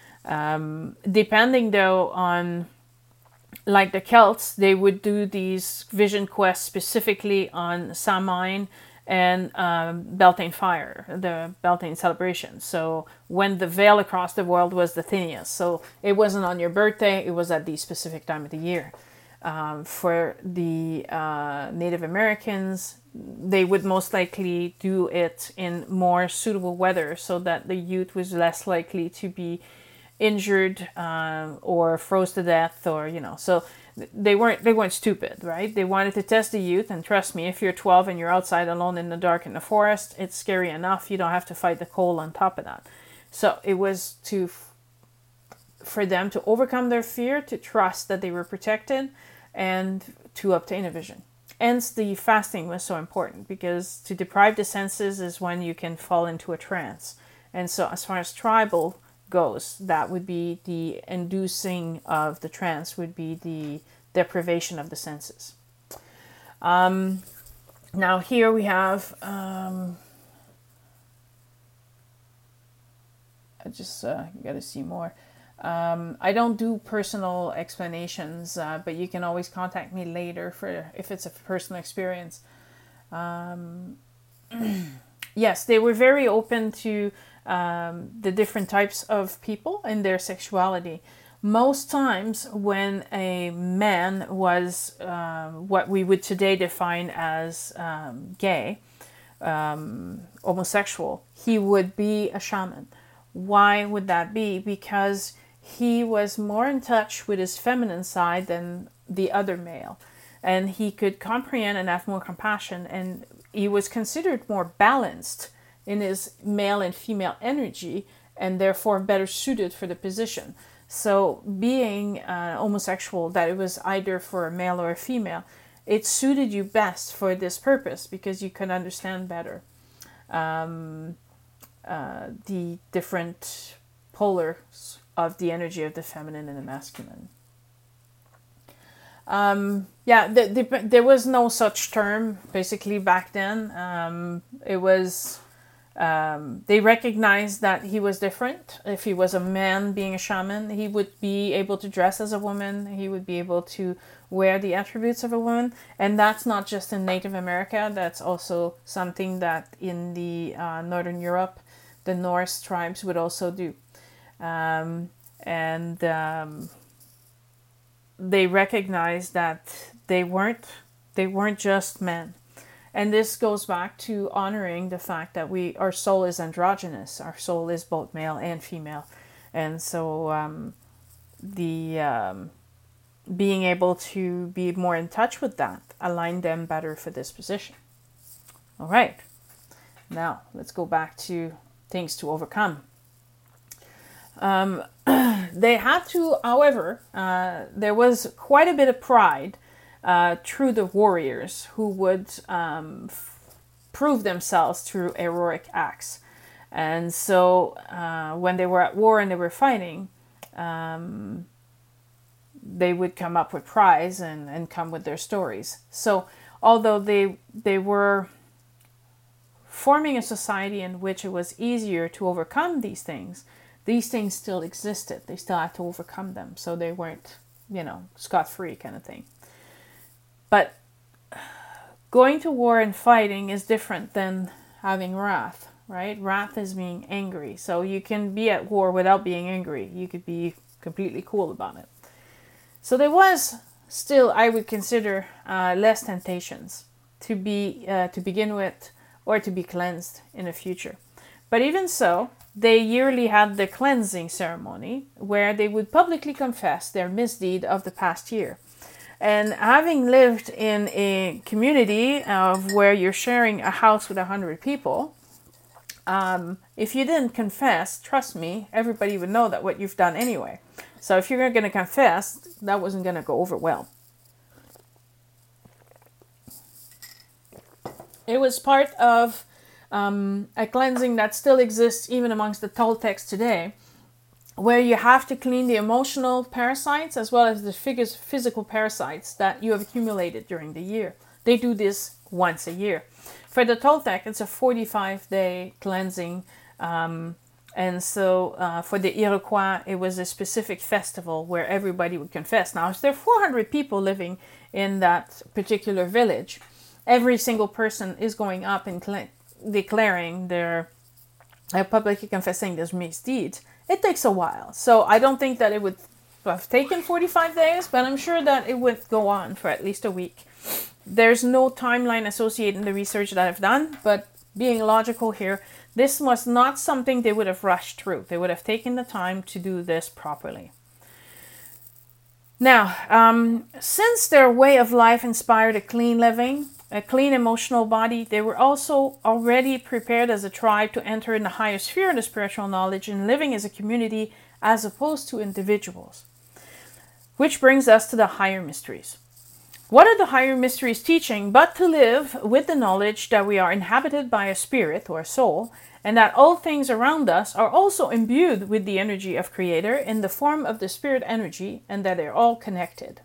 Speaker 1: Um, depending though on, like the Celts, they would do these vision quests specifically on Samhain and um, Beltane Fire, the Beltane celebration. So when the veil across the world was the thinnest. So it wasn't on your birthday, it was at the specific time of the year. Um, for the uh, Native Americans, they would most likely do it in more suitable weather so that the youth was less likely to be injured um, or froze to death, or you know. So they weren't they weren't stupid, right? They wanted to test the youth, and trust me, if you're twelve and you're outside alone in the dark in the forest, it's scary enough. You don't have to fight the cold on top of that. So it was to for them to overcome their fear, to trust that they were protected, and to obtain a vision. Hence, the fasting was so important, because to deprive the senses is when you can fall into a trance. And so, as far as tribal goes, that would be the inducing of the trance, would be the deprivation of the senses. Um, now here we have, um, I just uh, got to see more. Um, I don't do personal explanations, uh, but you can always contact me later for if it's a personal experience. Um, yes, they were very open to um, the different types of people and their sexuality. Most times when a man was um, what we would today define as um, gay, um, homosexual, he would be a shaman. Why would that be? Because he was more in touch with his feminine side than the other male, and he could comprehend and have more compassion, and he was considered more balanced in his male and female energy, and therefore better suited for the position. So being uh, homosexual, that it was either for a male or a female, it suited you best for this purpose, because you could understand better um, uh, the different polars of the energy of the feminine and the masculine. Um, yeah, the, the, there was no such term basically back then. Um, it was, um, they recognized that he was different. If he was a man being a shaman, he would be able to dress as a woman. He would be able to wear the attributes of a woman. And that's not just in Native America. That's also something that in the uh, Northern Europe, the Norse tribes would also do. Um, and um, they recognized that they weren't they weren't just men, and this goes back to honoring the fact that we our soul is androgynous. Our soul is both male and female, and so um, the um, being able to be more in touch with that aligned them better for this position. All right, now let's go back to things to overcome. Um, they had to, however, uh, there was quite a bit of pride uh, through the warriors who would um, f- prove themselves through heroic acts. And so uh, when they were at war and they were fighting, um, they would come up with prize and, and come with their stories. So although they they were forming a society in which it was easier to overcome these things, these things still existed. They still had to overcome them. So they weren't, you know, scot-free kind of thing. But going to war and fighting is different than having wrath, right? Wrath is being angry. So you can be at war without being angry. You could be completely cool about it. So there was still, I would consider, uh, less temptations to be uh, to begin with, or to be cleansed in the future. But even so, they yearly had the cleansing ceremony where they would publicly confess their misdeed of the past year. And having lived in a community of where you're sharing a house with a hundred people, um, if you didn't confess, trust me, everybody would know that what you've done anyway. So if you're going to confess, that wasn't going to go over well. It was part of um, a cleansing that still exists even amongst the Toltecs today, where you have to clean the emotional parasites as well as the figures, physical parasites that you have accumulated during the year. They do this once a year. For the Toltec, it's a forty-five day cleansing. Um, and so uh, for the Iroquois, it was a specific festival where everybody would confess. Now, if there are four hundred people living in that particular village, every single person is going up and cl- declaring their, uh, publicly confessing their misdeeds. It takes a while. So I don't think that it would have taken forty-five days, but I'm sure that it would go on for at least a week. There's no timeline associated in the research that I've done, but being logical here, this was not something they would have rushed through. They would have taken the time to do this properly. Now, um, since their way of life inspired a clean living, a clean emotional body, they were also already prepared as a tribe to enter in the higher sphere of the spiritual knowledge and living as a community as opposed to individuals. Which brings us to the higher mysteries. What are the higher mysteries teaching but to live with the knowledge that we are inhabited by a spirit or a soul, and that all things around us are also imbued with the energy of Creator in the form of the spirit energy, and that they're all connected.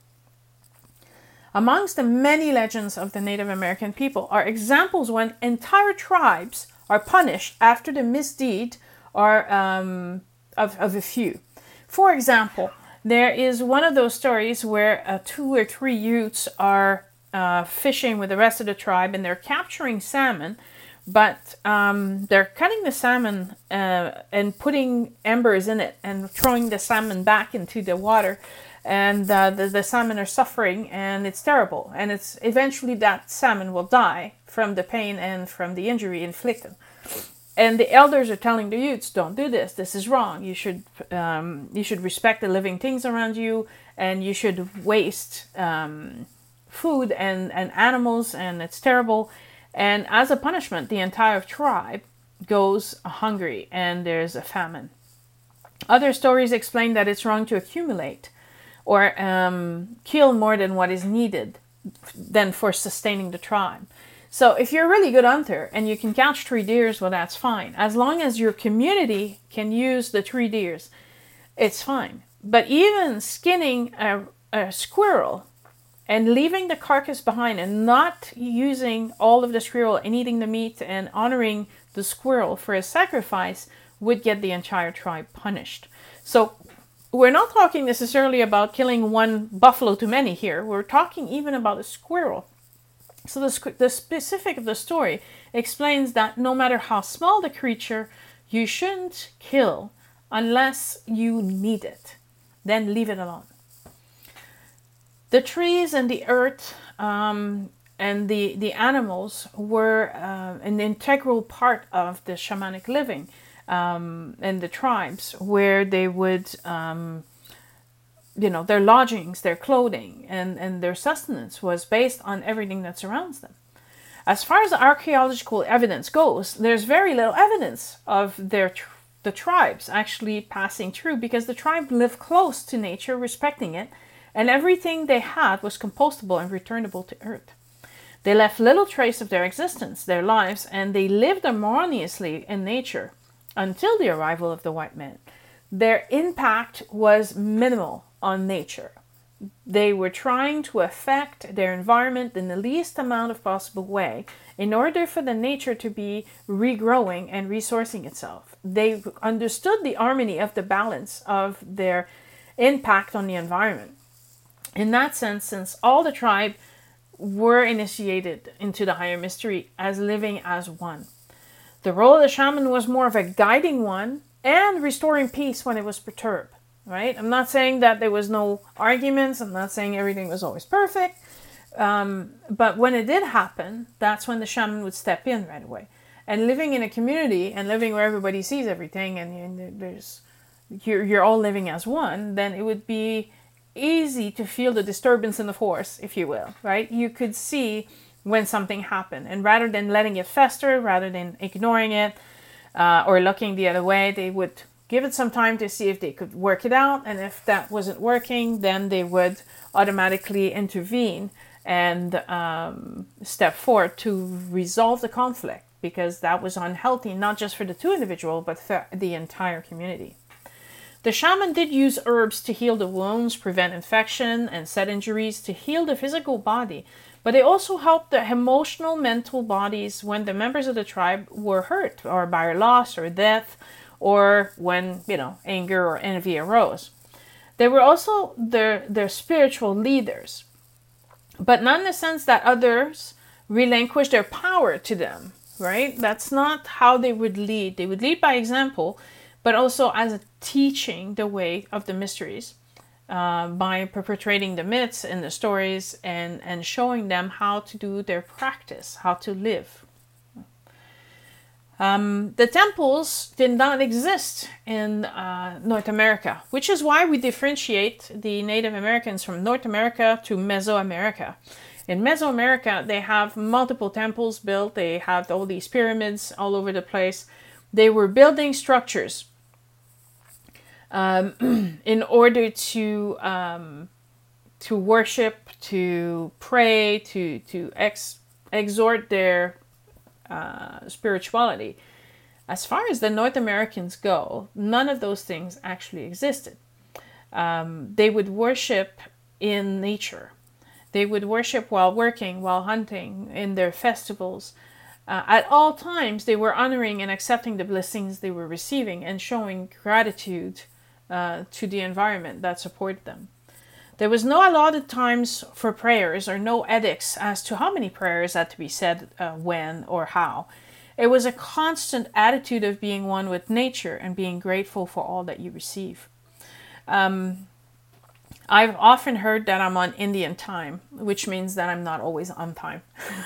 Speaker 1: Amongst the many legends of the Native American people are examples when entire tribes are punished after the misdeed or um, of, of a few. For example, there is one of those stories where uh, two or three youths are uh, fishing with the rest of the tribe and they're capturing salmon, but um, they're cutting the salmon uh, and putting embers in it and throwing the salmon back into the water. And uh, the, the salmon are suffering, and it's terrible. And it's eventually that salmon will die from the pain and from the injury inflicted. And the elders are telling the youths, don't do this. This is wrong. You should um, you should respect the living things around you, and you should waste um, food and, and animals, and it's terrible. And as a punishment, the entire tribe goes hungry, and there's a famine. Other stories explain that it's wrong to accumulate or um, kill more than what is needed than for sustaining the tribe. So if you're a really good hunter and you can catch three deers, well, that's fine. As long as your community can use the three deers, it's fine. But even skinning a, a squirrel and leaving the carcass behind and not using all of the squirrel and eating the meat and honoring the squirrel for a sacrifice would get the entire tribe punished. So we're not talking necessarily about killing one buffalo too many here. We're talking even about a squirrel. So the, the specific of the story explains that no matter how small the creature, you shouldn't kill unless you need it. Then leave it alone. The trees and the earth um, and the, the animals were uh, an integral part of the shamanic living um, and the tribes, where they would um, you know, their lodgings, their clothing, and, and their sustenance was based on everything that surrounds them. As far as archaeological evidence goes, there's very little evidence of their the tribes actually passing through, because the tribe lived close to nature, respecting it, and everything they had was compostable and returnable to earth. They left little trace of their existence, their lives, and they lived harmoniously in nature until the arrival of the white man. Their impact was minimal on nature. They were trying to affect their environment in the least amount of possible way in order for the nature to be regrowing and resourcing itself. They understood the harmony of the balance of their impact on the environment. In that sense, since all the tribe were initiated into the higher mystery as living as one, the role of the shaman was more of a guiding one and restoring peace when it was perturbed. Right? I'm not saying that there was no arguments. I'm not saying everything was always perfect. Um, but when it did happen, that's when the shaman would step in right away. And living in a community and living where everybody sees everything and, and there's you're, you're all living as one, then it would be easy to feel the disturbance in the force, if you will. Right? You could see when something happened. And rather than letting it fester, rather than ignoring it uh, or looking the other way, they would give it some time to see if they could work it out. And if that wasn't working, then they would automatically intervene and um, step forward to resolve the conflict, because that was unhealthy, not just for the two individuals, but for the entire community. The shaman did use herbs to heal the wounds, prevent infection, and set injuries, to heal the physical body. But they also helped the emotional, mental bodies when the members of the tribe were hurt, or by loss or death, or when, you know, anger or envy arose. They were also their, their spiritual leaders, but not in the sense that others relinquished their power to them, right? That's not how they would lead. They would lead by example, but also as a teaching the way of the mysteries, uh, by perpetrating the myths and the stories and, and showing them how to do their practice, how to live. Um, the temples did not exist in uh, North America, which is why we differentiate the Native Americans from North America to Mesoamerica. In Mesoamerica, they have multiple temples built. They have all these pyramids all over the place. They were building structures um, in order to um, to worship, to pray, to to ex- exhort their Uh, spirituality. As far as the North Americans go, none of those things actually existed. Um, they would worship in nature. They would worship while working, while hunting, in their festivals. Uh, at all times, they were honoring and accepting the blessings they were receiving and showing gratitude uh, to the environment that supported them. There was no allotted times for prayers or no edicts as to how many prayers had to be said uh, when or how. It was a constant attitude of being one with nature and being grateful for all that you receive. Um, I've often heard that I'm on Indian time, which means that I'm not always on time.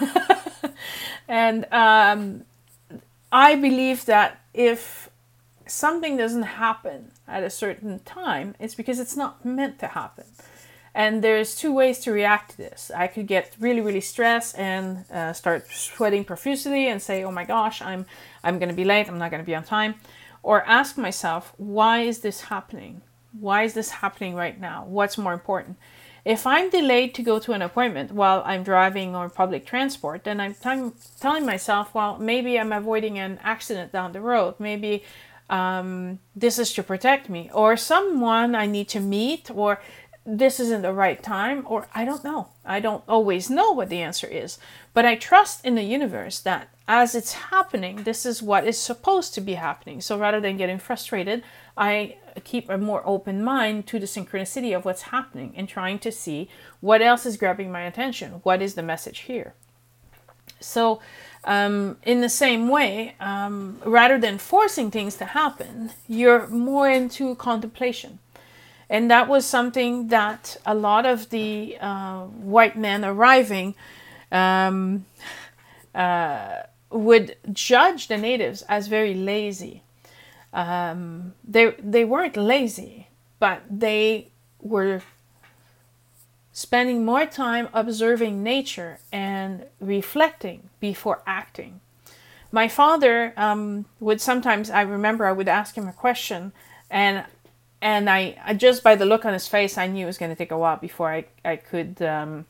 Speaker 1: And um, I believe that if something doesn't happen at a certain time, it's because it's not meant to happen. And there's two ways to react to this. I could get really, really stressed and uh, start sweating profusely and say, oh my gosh, I'm I'm going to be late. I'm not going to be on time. Or ask myself, why is this happening? Why is this happening right now? What's more important? If I'm delayed to go to an appointment while I'm driving or public transport, then I'm t- telling myself, well, maybe I'm avoiding an accident down the road. Maybe um, this is to protect me. Or someone I need to meet, or this isn't the right time, or I don't know. I don't always know what the answer is. But I trust in the universe that as it's happening, this is what is supposed to be happening. So rather than getting frustrated, I keep a more open mind to the synchronicity of what's happening and trying to see what else is grabbing my attention. What is the message here? So um, in the same way, um, rather than forcing things to happen, you're more into contemplation. And that was something that a lot of the uh, white men arriving um, uh, would judge the natives as very lazy. Um, they they weren't lazy, but they were spending more time observing nature and reflecting before acting. My father um, would sometimes, I remember I would ask him a question, and and I, I just by the look on his face, I knew it was going to take a while before I, I could um,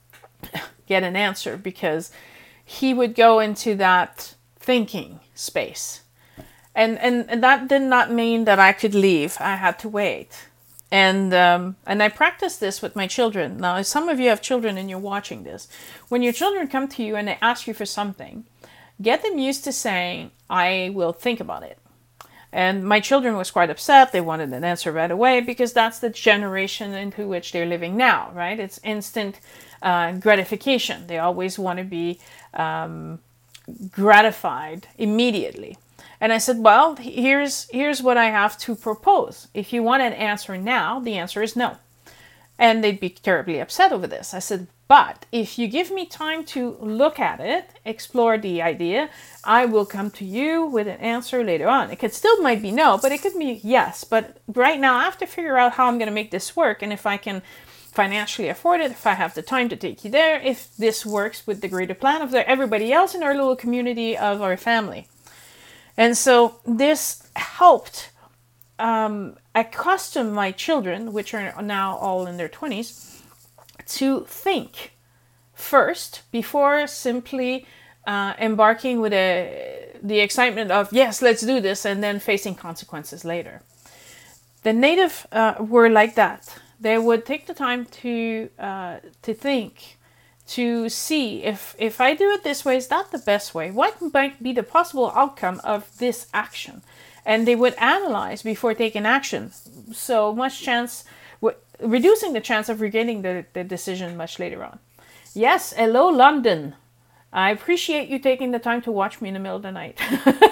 Speaker 1: get an answer, because he would go into that thinking space. And, and, and that did not mean that I could leave. I had to wait. And um, and I practice this with my children. Now, if some of you have children and you're watching this, when your children come to you and they ask you for something, get them used to saying, I will think about it. And my children was quite upset. They wanted an answer right away, because that's the generation into which they're living now, right? It's instant uh, gratification. They always want to be um, gratified immediately. And I said, well, here's here's what I have to propose. If you want an answer now, the answer is no. And they'd be terribly upset over this. I said, but if you give me time to look at it, explore the idea, I will come to you with an answer later on. It could still might be no, but it could be yes. But right now I have to figure out how I'm going to make this work, and if I can financially afford it, if I have the time to take you there, if this works with the greater plan of the, everybody else in our little community of our family. And so this helped um, accustom my children, which are now all in their twenties, to think first before simply uh, embarking with a, the excitement of, yes, let's do this, and then facing consequences later. The native uh, were like that. They would take the time to uh, to think, to see if, if I do it this way, is that the best way? What might be the possible outcome of this action? And they would analyze before taking action. So much chance, reducing the chance of regaining the, the decision much later on. Yes, hello London. I appreciate you taking the time to watch me in the middle of the night.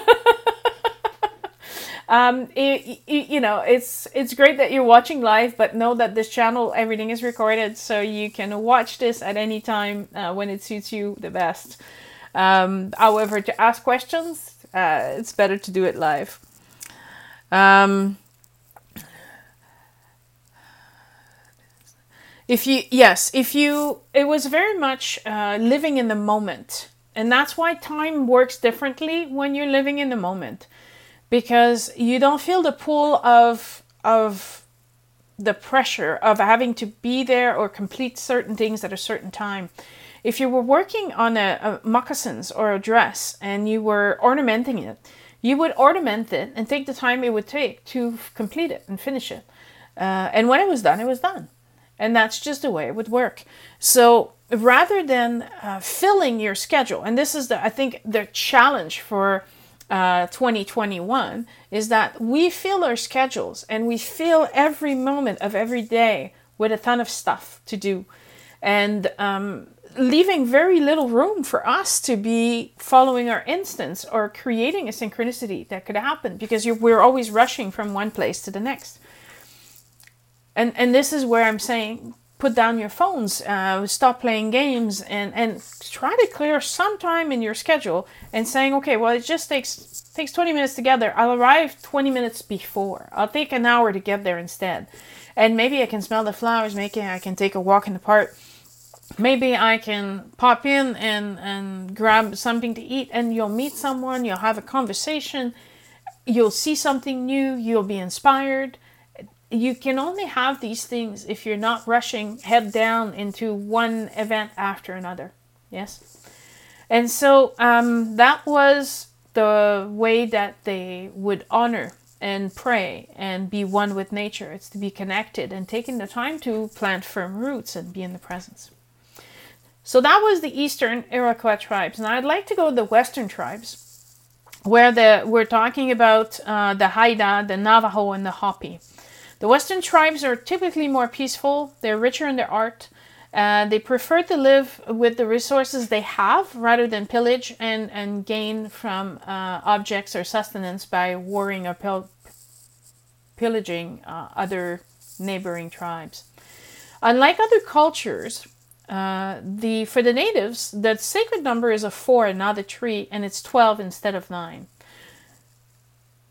Speaker 1: Um, it, it, you know, it's it's great that you're watching live, but know that this channel, everything is recorded, so you can watch this at any time uh, when it suits you the best. Um, however, to ask questions, uh, it's better to do it live. Um, if you, yes, if you, it was very much uh, living in the moment, and that's why time works differently when you're living in the moment. Because you don't feel the pull of of the pressure of having to be there or complete certain things at a certain time. If you were working on a, a moccasins or a dress and you were ornamenting it, you would ornament it and take the time it would take to complete it and finish it. Uh, and when it was done, it was done. And that's just the way it would work. So rather than uh, filling your schedule, and this is the, I think, the challenge for Uh, twenty twenty-one, is that we fill our schedules and we fill every moment of every day with a ton of stuff to do, and um, leaving very little room for us to be following our instincts or creating a synchronicity that could happen, because you're, we're always rushing from one place to the next. And and this is where I'm saying, put down your phones, uh, stop playing games, and, and try to clear some time in your schedule and saying, okay, well, it just takes takes twenty minutes to get there. I'll arrive twenty minutes before. I'll take an hour to get there instead. And maybe I can smell the flowers, maybe I can take a walk in the park. Maybe I can pop in and, and grab something to eat, and you'll meet someone, you'll have a conversation, you'll see something new, you'll be inspired. You can only have these things if you're not rushing head down into one event after another. Yes? And so um, that was the way that they would honor and pray and be one with nature. It's to be connected and taking the time to plant firm roots and be in the presence. So that was the Eastern Iroquois tribes. Now I'd like to go to the Western tribes, where the, we're talking about uh, the Haida, the Navajo, and the Hopi. The Western tribes are typically more peaceful. They're richer in their art. Uh, they prefer to live with the resources they have rather than pillage and, and gain from uh, objects or sustenance by warring or pill pillaging uh, other neighboring tribes. Unlike other cultures, uh, the for the natives, the sacred number is a four and not a three, and it's twelve instead of nine.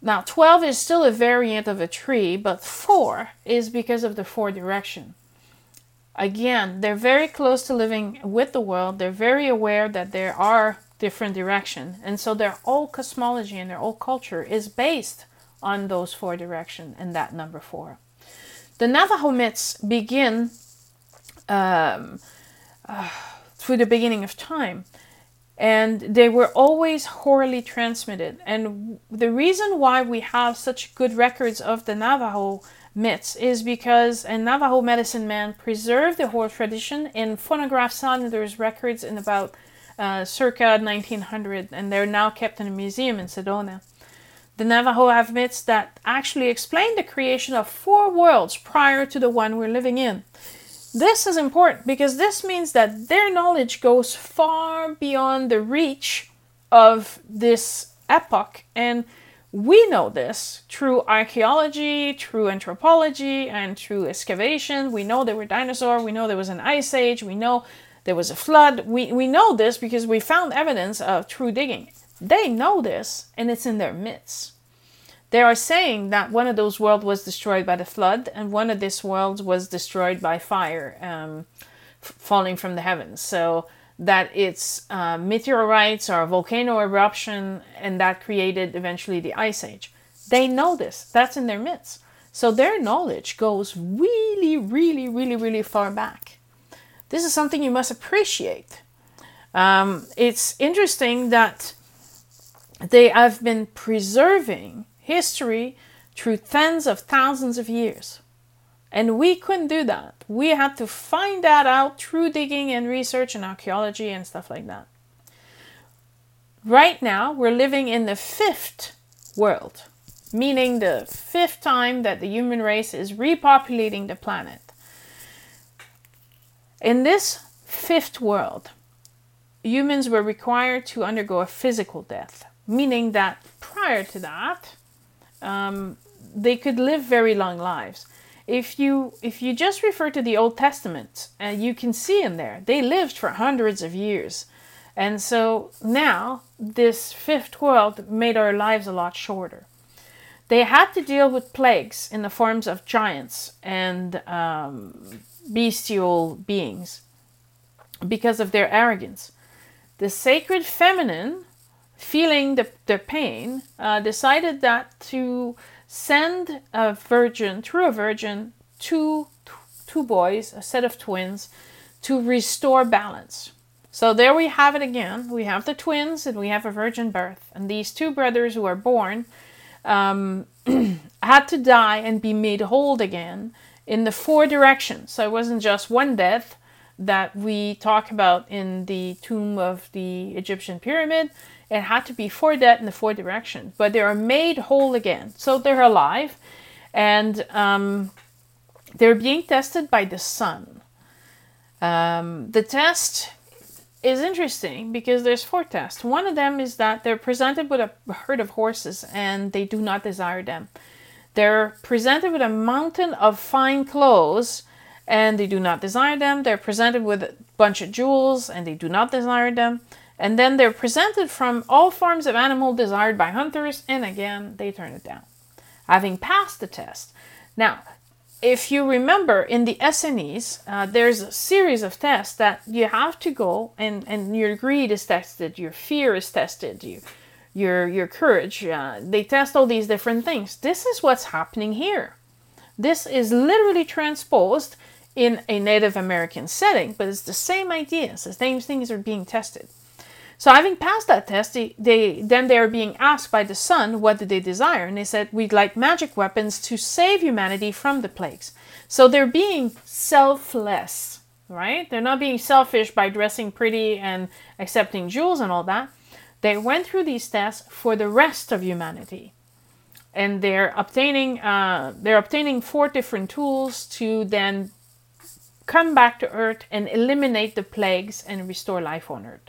Speaker 1: Now, twelve is still a variant of a tree, but four is because of the four direction. Again, they're very close to living with the world. They're very aware that there are different directions. And so their whole cosmology and their whole culture is based on those four directions and that number four. The Navajo myths begin um, uh, through the beginning of time. And they were always orally transmitted. And the reason why we have such good records of the Navajo myths is because a Navajo medicine man preserved the oral tradition in phonograph Saunders records in about uh, circa nineteen hundred, and they're now kept in a museum in Sedona. The Navajo have myths that actually explain the creation of four worlds prior to the one we're living in. This is important because this means that their knowledge goes far beyond the reach of this epoch. And we know this through archaeology, through anthropology, and through excavation. We know there were dinosaurs. We know there was an ice age. We know there was a flood. We, we know this because we found evidence of through digging. They know this, and it's in their myths. They are saying that one of those worlds was destroyed by the flood, and one of these worlds was destroyed by fire um, f- falling from the heavens. So that it's uh, meteorites or volcano eruption, and that created eventually the ice age. They know this. That's in their myths. So their knowledge goes really, really, really, really far back. This is something you must appreciate. Um, it's interesting that they have been preserving history through tens of thousands of years. And we couldn't do that. We had to find that out through digging and research and archaeology and stuff like that. Right now, we're living in the fifth world, meaning the fifth time that the human race is repopulating the planet. In this fifth world, humans were required to undergo a physical death, meaning that prior to that, Um, they could live very long lives. If you if you just refer to the Old Testament, uh, you can see in there, they lived for hundreds of years. And so now, this fifth world made our lives a lot shorter. They had to deal with plagues in the forms of giants and um, bestial beings because of their arrogance. The sacred feminine, feeling the, the pain, uh, decided that to send a virgin, through a virgin, two, two boys, a set of twins, to restore balance. So there we have it again. We have the twins and we have a virgin birth. And these two brothers who are born um, had to die and be made whole again in the four directions. So it wasn't just one death that we talk about in the tomb of the Egyptian pyramid. It had to be four death in the four directions, but they are made whole again. So they're alive, and um, they're being tested by the sun. Um, the test is interesting because there's four tests. One of them is that they're presented with a herd of horses and they do not desire them. They're presented with a mountain of fine clothes and they do not desire them. They're presented with a bunch of jewels and they do not desire them. And then they're presented from all forms of animal desired by hunters, and again, they turn it down, having passed the test. Now, if you remember, in the S N Es, uh, there's a series of tests that you have to go, and, and your greed is tested, your fear is tested, you, your, your courage. Uh, they test all these different things. This is what's happening here. This is literally transposed in a Native American setting, but it's the same ideas. The same things are being tested. So having passed that test, they, they then they are being asked by the sun what do they desire, and they said we'd like magic weapons to save humanity from the plagues. So they're being selfless, right? They're not being selfish by dressing pretty and accepting jewels and all that. They went through these tests for the rest of humanity, and they're obtaining uh, they're obtaining four different tools to then come back to Earth and eliminate the plagues and restore life on Earth.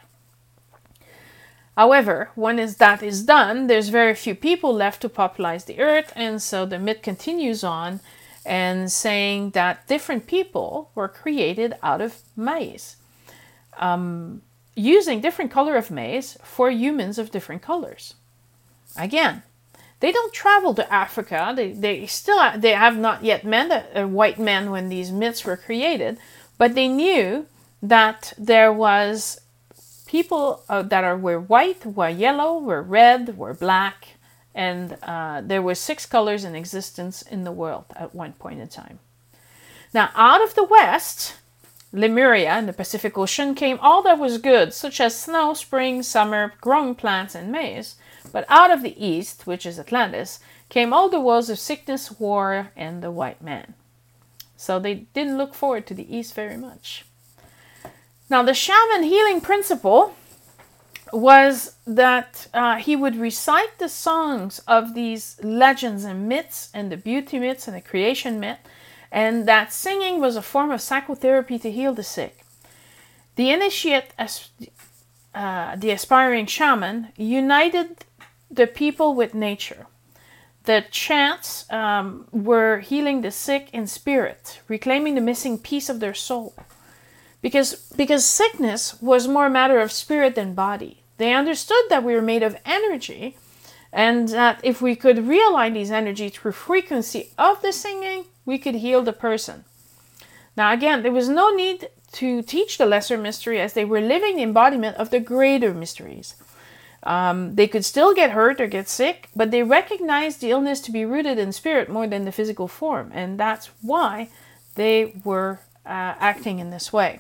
Speaker 1: However, when is that is done, there's very few people left to popularize the earth, and so the myth continues on and saying that different people were created out of maize, um, using different color of maize for humans of different colors. Again, they don't travel to Africa. They, they still they have not yet met a, a white man when these myths were created, but they knew that there was people uh, that are were white, were yellow, were red, were black, and uh, there were six colors in existence in the world at one point in time. Now, out of the west, Lemuria and the Pacific Ocean, came all that was good, such as snow, spring, summer, growing plants, and maize. But out of the east, which is Atlantis, came all the woes of sickness, war, and the white man. So they didn't look forward to the east very much. Now, the shaman healing principle was that uh, he would recite the songs of these legends and myths, and the beauty myths and the creation myth, and that singing was a form of psychotherapy to heal the sick. The initiate, uh, the aspiring shaman, united the people with nature. The chants um, were healing the sick in spirit, reclaiming the missing piece of their soul. Because, because sickness was more a matter of spirit than body. They understood that we were made of energy, and that if we could realign these energy through frequency of the singing, we could heal the person. Now again, there was no need to teach the lesser mystery, as they were living the embodiment of the greater mysteries. Um, they could still get hurt or get sick, but they recognized the illness to be rooted in spirit more than the physical form, and that's why they were uh, acting in this way.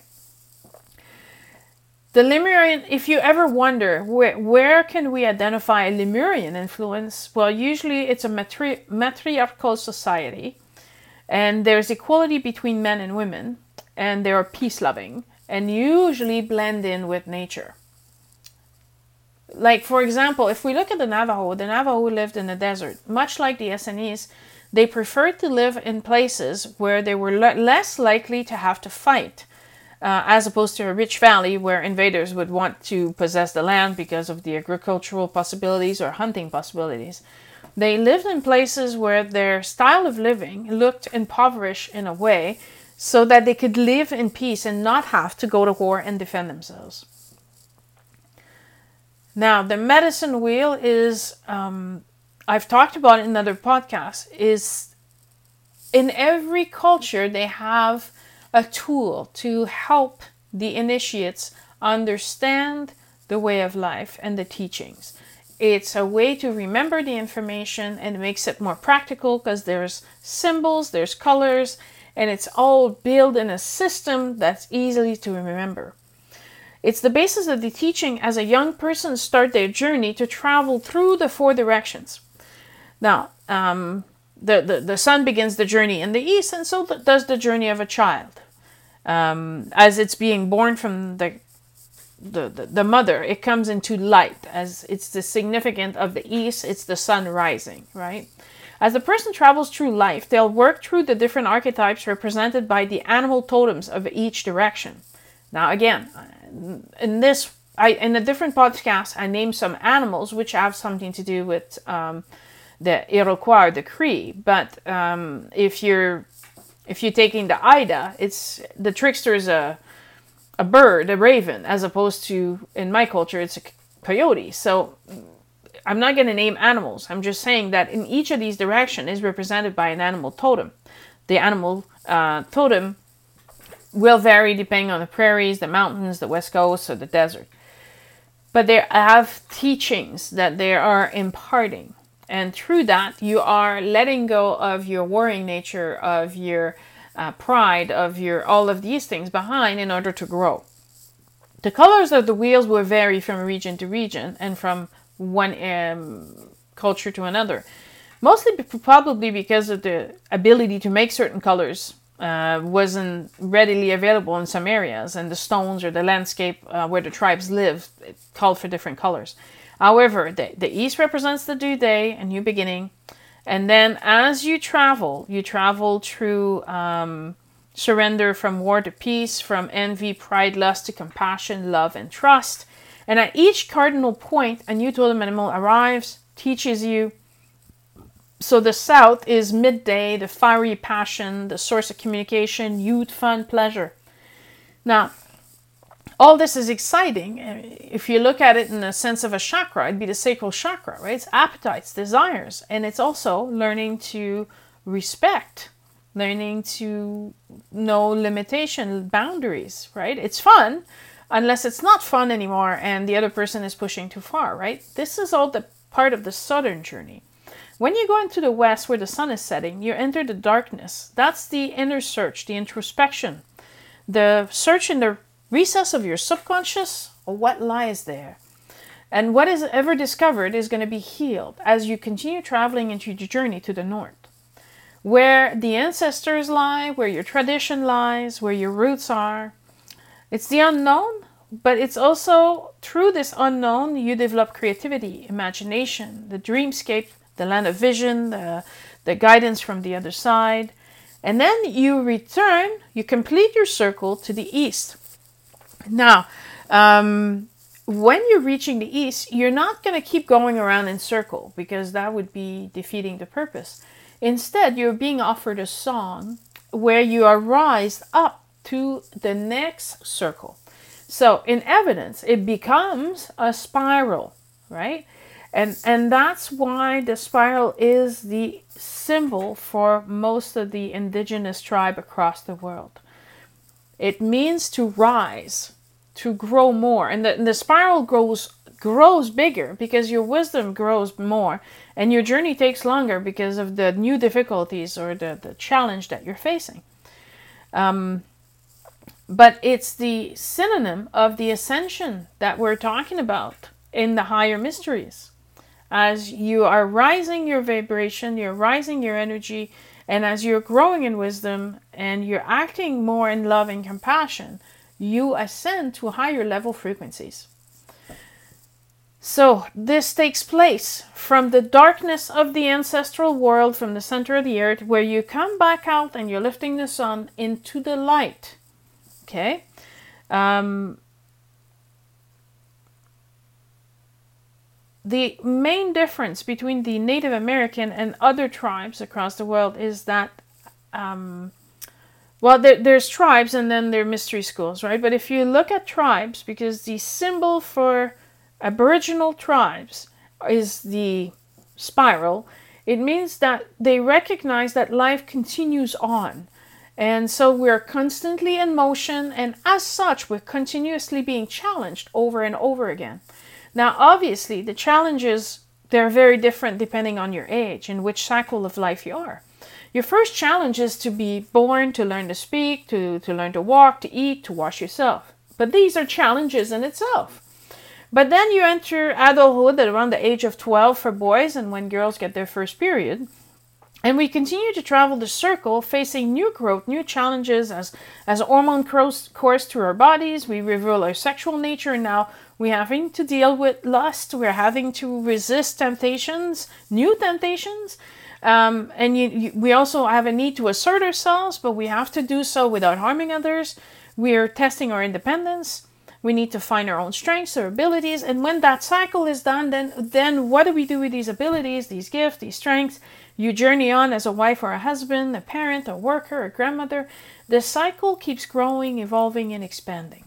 Speaker 1: The Lemurian, if you ever wonder where, where can we identify a Lemurian influence, well, usually it's a matri- matriarchal society, and there's equality between men and women, and they are peace-loving, and usually blend in with nature. Like, for example, if we look at the Navajo, the Navajo lived in the desert. Much like the Essenes, they preferred to live in places where they were le- less likely to have to fight, uh, as opposed to a rich valley where invaders would want to possess the land because of the agricultural possibilities or hunting possibilities. They lived in places where their style of living looked impoverished in a way, so that they could live in peace and not have to go to war and defend themselves. Now, the medicine wheel is, um, I've talked about it in other podcasts, is in every culture they have a tool to help the initiates understand the way of life and the teachings. It's a way to remember the information, and it makes it more practical because there's symbols, there's colors, and it's all built in a system that's easily to remember. It's the basis of the teaching as a young person start their journey to travel through the four directions. Now, um, the, the, the sun begins the journey in the east, and so does the journey of a child. Um, as it's being born from the, the, the, the mother, it comes into light. As it's the significant of the east, it's the sun rising, right? As the person travels through life, they'll work through the different archetypes represented by the animal totems of each direction. Now, again, in this, I in a different podcast, I named some animals which have something to do with um, the Iroquois, the Cree. But um, if you're if you're taking the Ida, it's the trickster is a a bird, a raven, as opposed to in my culture, it's a coyote. So I'm not going to name animals. I'm just saying that in each of these directions is represented by an animal totem. The animal uh, totem will vary depending on the prairies, the mountains, the west coast, or the desert. But they have teachings that they are imparting. And through that, you are letting go of your warring nature, of your uh, pride, of your all of these things behind in order to grow. The colors of the wheels will vary from region to region and from one um, culture to another. Mostly probably because of the ability to make certain colors Uh, wasn't readily available in some areas, and the stones or the landscape uh, where the tribes lived it called for different colors. However, the, the east represents the new day, a new beginning, and then as you travel, you travel through um, surrender from war to peace, from envy, pride, lust to compassion, love, and trust. And at each cardinal point, a new totem animal arrives, teaches you. So the south is midday, the fiery passion, the source of communication, youth, fun, pleasure. Now, All this is exciting. If you look at it in the sense of a chakra, it'd be the sacral chakra, right? It's appetites, desires, and it's also learning to respect, learning to know limitation, boundaries, right? It's fun unless it's not fun anymore and the other person is pushing too far, right? This is all the part of the southern journey. When you go into the west where the sun is setting, you enter the darkness. That's the inner search, the introspection, the search in the recess of your subconscious, or what lies there. And what is ever discovered is going to be healed as you continue traveling into your journey to the north, where the ancestors lie, where your tradition lies, where your roots are. It's the unknown, but it's also through this unknown you develop creativity, imagination, the dreamscape, the land of vision, the, the guidance from the other side. And then you return, you complete your circle to the east. Now, um, when you're reaching the east, you're not going to keep going around in circle because that would be defeating the purpose. Instead, you're being offered a song where you are raised up to the next circle. So in evidence, it becomes a spiral, right? And, and that's why the spiral is the symbol for most of the indigenous tribe across the world. It means to rise, to grow more. And the, the spiral grows grows bigger because your wisdom grows more and your journey takes longer because of the new difficulties or the, the challenge that you're facing. Um, but it's the synonym of the ascension that we're talking about in the higher mysteries. As you are rising your vibration, you're rising your energy, and as you're growing in wisdom and you're acting more in love and compassion, you ascend to higher level frequencies. So this takes place from the darkness of the ancestral world, from the center of the earth, where you come back out and you're lifting the sun into the light. Okay? Um, the main difference between the Native American and other tribes across the world is that, um, well, there, there's tribes and then there are mystery schools, right? But if you look at tribes, because the symbol for Aboriginal tribes is the spiral, it means that they recognize that life continues on. And so we're constantly in motion, and as such, we're continuously being challenged over and over again. Now, obviously, the challenges, they're very different depending on your age and which cycle of life you are. Your first challenge is to be born, to learn to speak, to, to learn to walk, to eat, to wash yourself. But these are challenges in itself. But then you enter adulthood at around the age of twelve for boys and when girls get their first period. And we continue to travel the circle, facing new growth, new challenges as, as hormone course, course through our bodies. We reveal our sexual nature. Now we're having to deal with lust. We're having to resist temptations, new temptations. Um, and you, you, we also have a need to assert ourselves, but we have to do so without harming others. We're testing our independence. We need to find our own strengths, our abilities. And when that cycle is done, then, then what do we do with these abilities, these gifts, these strengths? You journey on as a wife or a husband, a parent, a worker, a grandmother. The cycle keeps growing, evolving, and expanding.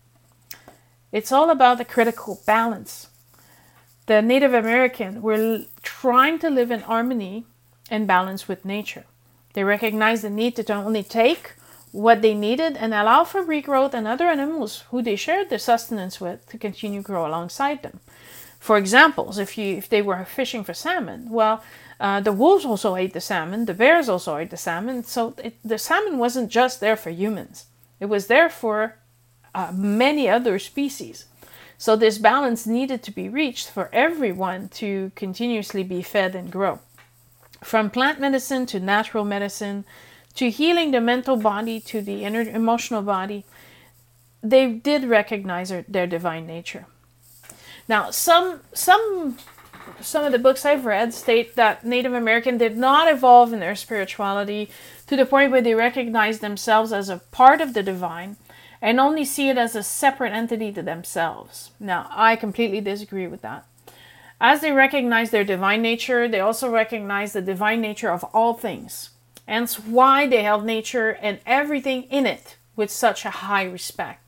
Speaker 1: It's all about the critical balance. The Native American were trying to live in harmony and balance with nature. They recognized the need to not only take what they needed and allow for regrowth and other animals who they shared their sustenance with to continue to grow alongside them. For examples, if you if they were fishing for salmon, well, uh, the wolves also ate the salmon, the bears also ate the salmon, so it, the salmon wasn't just there for humans. It was there for uh, many other species. So this balance needed to be reached for everyone to continuously be fed and grow. From plant medicine to natural medicine, to healing the mental body, to the inner emotional body, they did recognize their, their divine nature. Now, some some some of the books I've read state that Native American did not evolve in their spirituality to the point where they recognize themselves as a part of the divine and only see it as a separate entity to themselves. Now, I completely disagree with that. As they recognize their divine nature, they also recognize the divine nature of all things. Hence why they held nature and everything in it with such a high respect.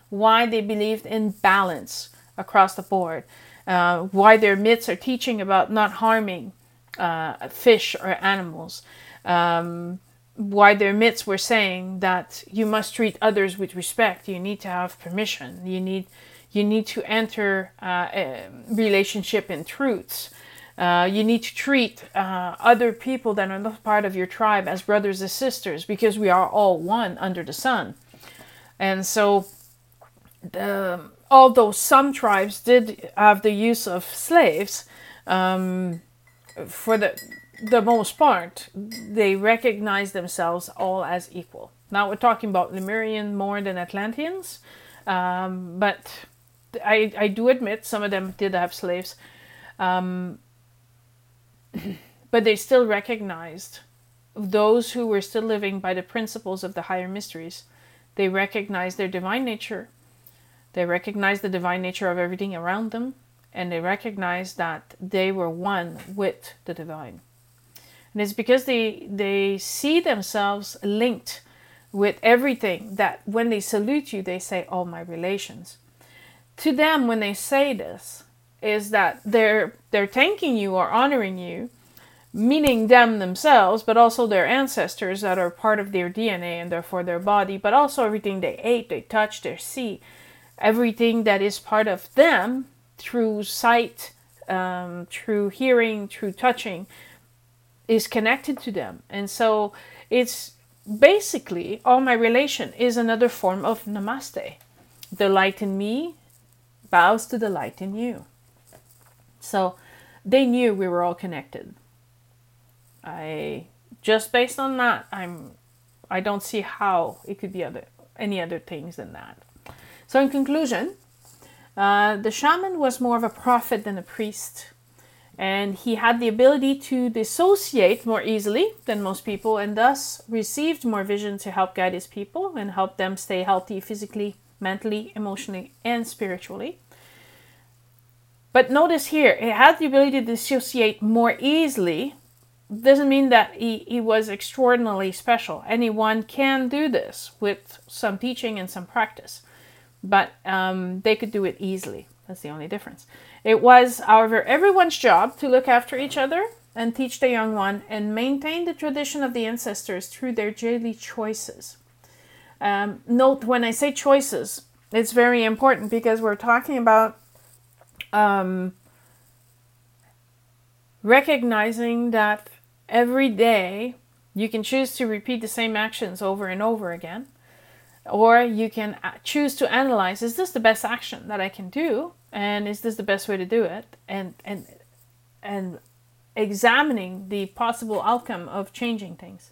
Speaker 1: why they believed in balance across the board, uh, why their myths are teaching about not harming uh, fish or animals, um, why their myths were saying that you must treat others with respect, you need to have permission, you need you need to enter uh, a relationship in truths. Uh, you need to treat uh, other people that are not part of your tribe as brothers and sisters, because we are all one under the sun. And so, the, although some tribes did have the use of slaves, um, for the the most part, they recognized themselves all as equal. Now we're talking about Lemurian more than Atlanteans, um, but I, I do admit some of them did have slaves. Um, but they still recognized those who were still living by the principles of the higher mysteries. They recognized their divine nature. They recognized the divine nature of everything around them. And they recognized that they were one with the divine. And it's because they, they see themselves linked with everything that when they salute you, they say, all my relations. To them, when they say this, is that they're they're thanking you or honoring you, meaning them themselves, but also their ancestors that are part of their D N A and therefore their body, but also everything they ate, they touched, they see, everything that is part of them through sight, um, through hearing, through touching, is connected to them. And so it's basically, all my relation is another form of namaste. The light in me bows to the light in you. So they knew we were all connected. I just based on that, I'm I don't see how it could be other any other things than that. So in conclusion, uh, the shaman was more of a prophet than a priest, and he had the ability to dissociate more easily than most people, and thus received more vision to help guide his people and help them stay healthy physically, mentally, emotionally, and spiritually. But notice here, he had the ability to dissociate more easily. Doesn't mean that he, he was extraordinarily special. Anyone can do this with some teaching and some practice. But um, they could do it easily. That's the only difference. It was, however, everyone's job to look after each other and teach the young one and maintain the tradition of the ancestors through their daily choices. Um, note, when I say choices, it's very important because we're talking about Um, recognizing that every day you can choose to repeat the same actions over and over again, or you can choose to analyze, is this the best action that I can do, and is this the best way to do it, and and and examining the possible outcome of changing things.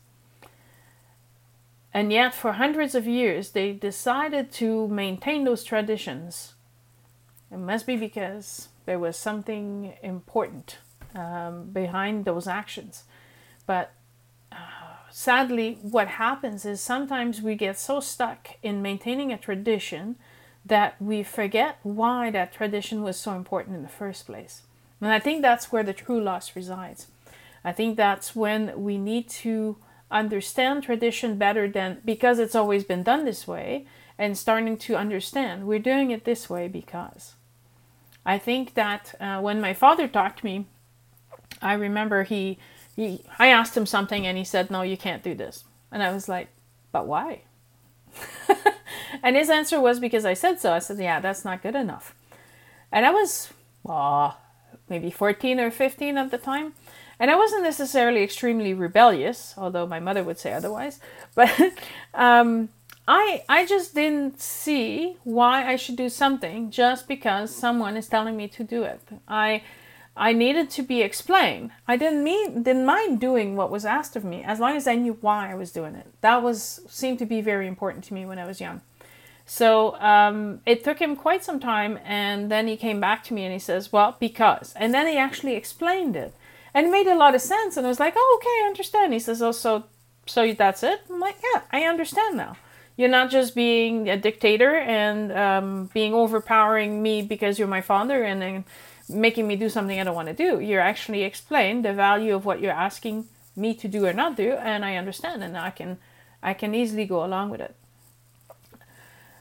Speaker 1: And yet for hundreds of years they decided to maintain those traditions. It must be because there was something important um, behind those actions. But uh, sadly, what happens is sometimes we get so stuck in maintaining a tradition that we forget why that tradition was so important in the first place. And I think that's where the true loss resides. I think that's when we need to understand tradition better than because it's always been done this way, and starting to understand we're doing it this way because. I think that uh, when my father taught me, I remember he, he, I asked him something and he said, no, you can't do this. And I was like, but why? And his answer was because I said so. I said, yeah, that's not good enough. And I was, oh, maybe fourteen or fifteen at the time. And I wasn't necessarily extremely rebellious, although my mother would say otherwise. But um, I I just didn't see why I should do something just because someone is telling me to do it. I I needed to be explained. I didn't mean didn't mind doing what was asked of me as long as I knew why I was doing it. That was seemed to be very important to me when I was young. So um, it took him quite some time, and then he came back to me and he says, well, because. And then he actually explained it. And it made a lot of sense. And I was like, oh, okay, I understand. He says, oh, so, so that's it? I'm like, yeah, I understand now. You're not just being a dictator and um, being overpowering me because you're my father and then making me do something I don't want to do. You're actually explain the value of what you're asking me to do or not do, and I understand, and I can, I can easily go along with it.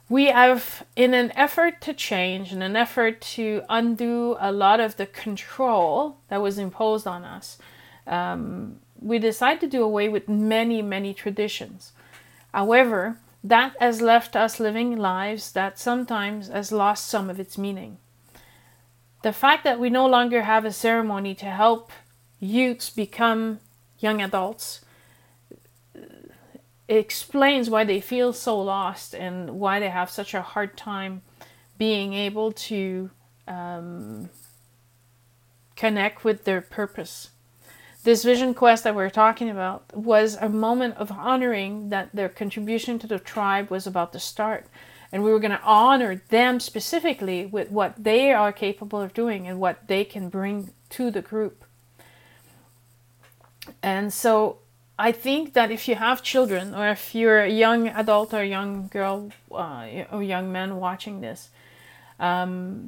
Speaker 1: We have, in an effort to change, in an effort to undo a lot of the control that was imposed on us, um, we decided to do away with many, many traditions. However, that has left us living lives that sometimes has lost some of its meaning. The fact that we no longer have a ceremony to help youths become young adults explains why they feel so lost and why they have such a hard time being able to um, connect with their purpose. This vision quest that we're talking about was a moment of honoring that their contribution to the tribe was about to start. And we were going to honor them specifically with what they are capable of doing and what they can bring to the group. And so I think that if you have children, or if you're a young adult or a young girl uh, or young man watching this, um,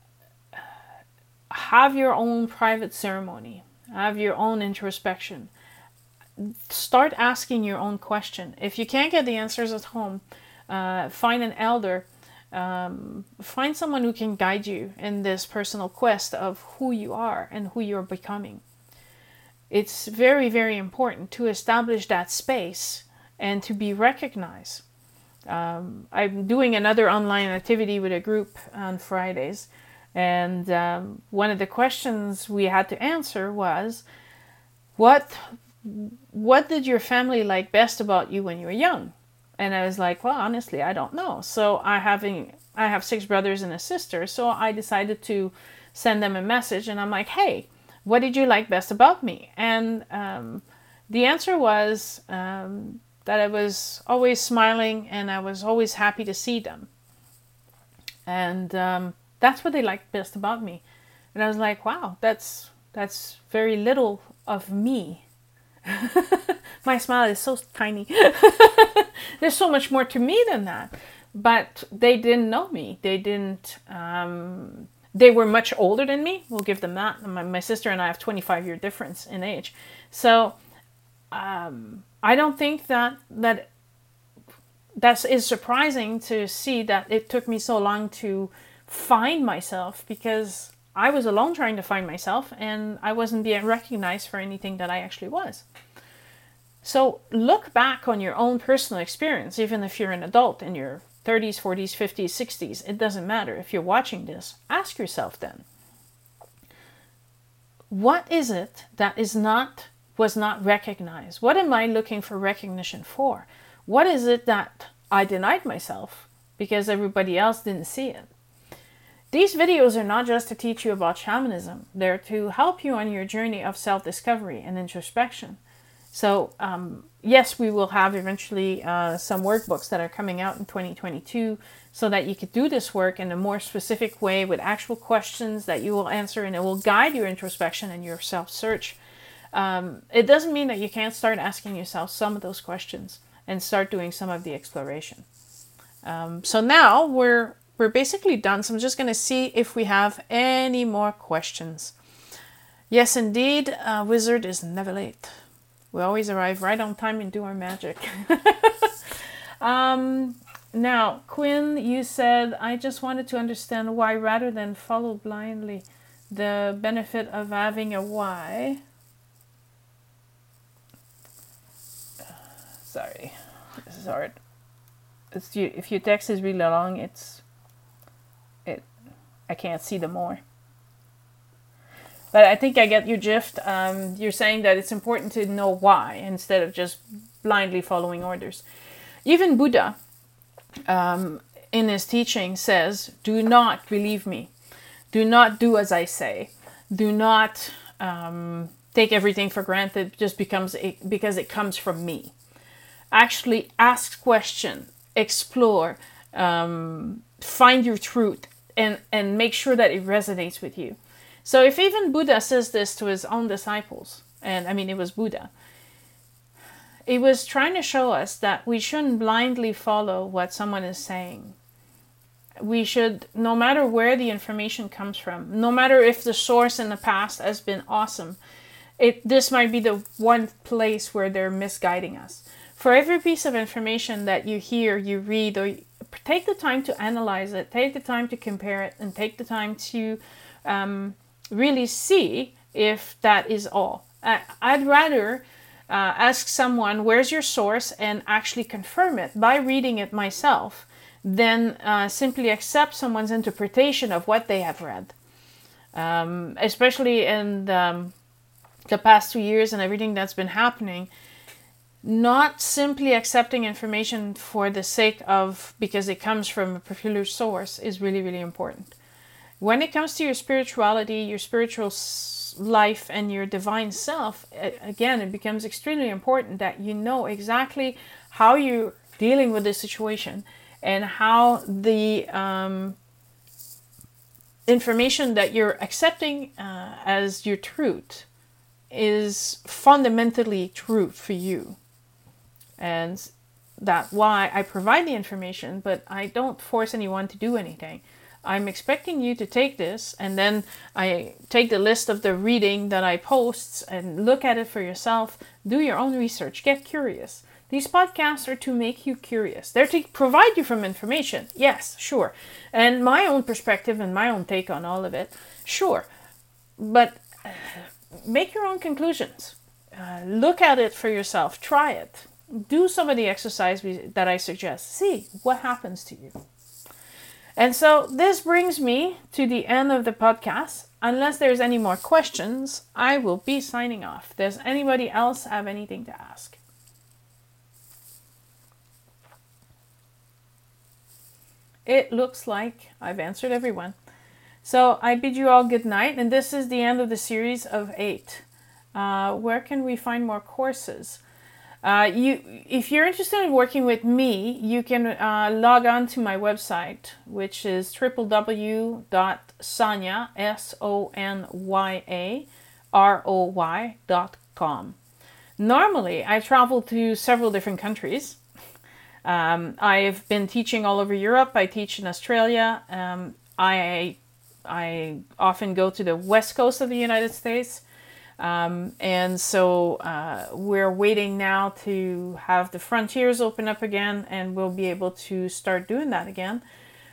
Speaker 1: have your own private ceremony. Have your own introspection. Start asking your own question. If you can't get the answers at home, uh, find an elder. Um, find someone who can guide you in this personal quest of who you are and who you're becoming. It's very, very important to establish that space and to be recognized. Um, I'm doing another online activity with a group on Fridays. And um, one of the questions we had to answer was, what what did your family like best about you when you were young? And I was like, well, honestly, I don't know. So I having I have six brothers and a sister, so I decided to send them a message, and I'm like, hey, what did you like best about me? And um, the answer was um, that I was always smiling and I was always happy to see them. And um, that's what they liked best about me. And I was like, wow, that's that's very little of me. My smile is so tiny. There's so much more to me than that. But they didn't know me. They didn't, um, they were much older than me. We'll give them that. My, my sister and I have twenty-five year difference in age. So um, I don't think that, that that is surprising to see that it took me so long to find myself, because I was alone trying to find myself and I wasn't being recognized for anything that I actually was. So look back on your own personal experience, even if you're an adult in your thirties, forties, fifties, sixties, it doesn't matter. If you're watching this, ask yourself then, what is it that is not, was not recognized? What am I looking for recognition for? What is it that I denied myself because everybody else didn't see it? These videos are not just to teach you about shamanism. They're to help you on your journey of self-discovery and introspection. So um, yes, we will have eventually uh, some workbooks that are coming out in twenty twenty-two so that you could do this work in a more specific way with actual questions that you will answer, and it will guide your introspection and your self-search. Um, it doesn't mean that you can't start asking yourself some of those questions and start doing some of the exploration. Um, so now we're We're basically done, so I'm just going to see if we have any more questions. Yes, indeed, uh, Wizard is never late. We always arrive right on time and do our magic. um, now, Quinn, you said, I just wanted to understand why rather than follow blindly, the benefit of having a why. Sorry, this is hard. It's, you, if your text is really long, it's It, I can't see them more. But I think I get your gist. Um, you're saying that it's important to know why instead of just blindly following orders. Even Buddha, um, in his teaching, says, do not believe me. Do not do as I say. Do not um, take everything for granted just becomes it, because it comes from me. Actually ask question, explore, um, find your truth, and, and make sure that it resonates with you. So if even Buddha says this to his own disciples, and I mean, it was Buddha, he was trying to show us that we shouldn't blindly follow what someone is saying. We should, no matter where the information comes from, no matter if the source in the past has been awesome, it this might be the one place where they're misguiding us. For every piece of information that you hear, you read, or take the time to analyze it, take the time to compare it, and take the time to um, really see if that is all. I, I'd rather uh, ask someone, where's your source, and actually confirm it by reading it myself than uh, simply accept someone's interpretation of what they have read. Um, especially in the, um, the past two years and everything that's been happening, not simply accepting information for the sake of, because it comes from a particular source, is really, really important. When it comes to your spirituality, your spiritual life, and your divine self, again, it becomes extremely important that you know exactly how you're dealing with this situation and how the um, information that you're accepting uh, as your truth is fundamentally true for you. And that's why I provide the information, but I don't force anyone to do anything. I'm expecting you to take this, and then I take the list of the reading that I post and look at it for yourself. Do your own research. Get curious. These podcasts are to make you curious. They're to provide you from information. Yes, sure. And my own perspective and my own take on all of it. Sure. But make your own conclusions. Uh, look at it for yourself. Try it. Do some of the exercise we, that I suggest. See what happens to you. And so this brings me to the end of the podcast. Unless there's any more questions, I will be signing off. Does anybody else have anything to ask? It looks like I've answered everyone. So I bid you all good night. And this is the end of the series of eight. Uh, where can we find more courses? Uh, you, if you're interested in working with me, you can uh, log on to my website, which is w w w dot sonya, S O N Y A, R O Y dot com. Normally, I travel to several different countries. Um, I've been teaching all over Europe. I teach in Australia. Um, I, I often go to the west coast of the United States. Um, and so uh, we're waiting now to have the frontiers open up again, and we'll be able to start doing that again.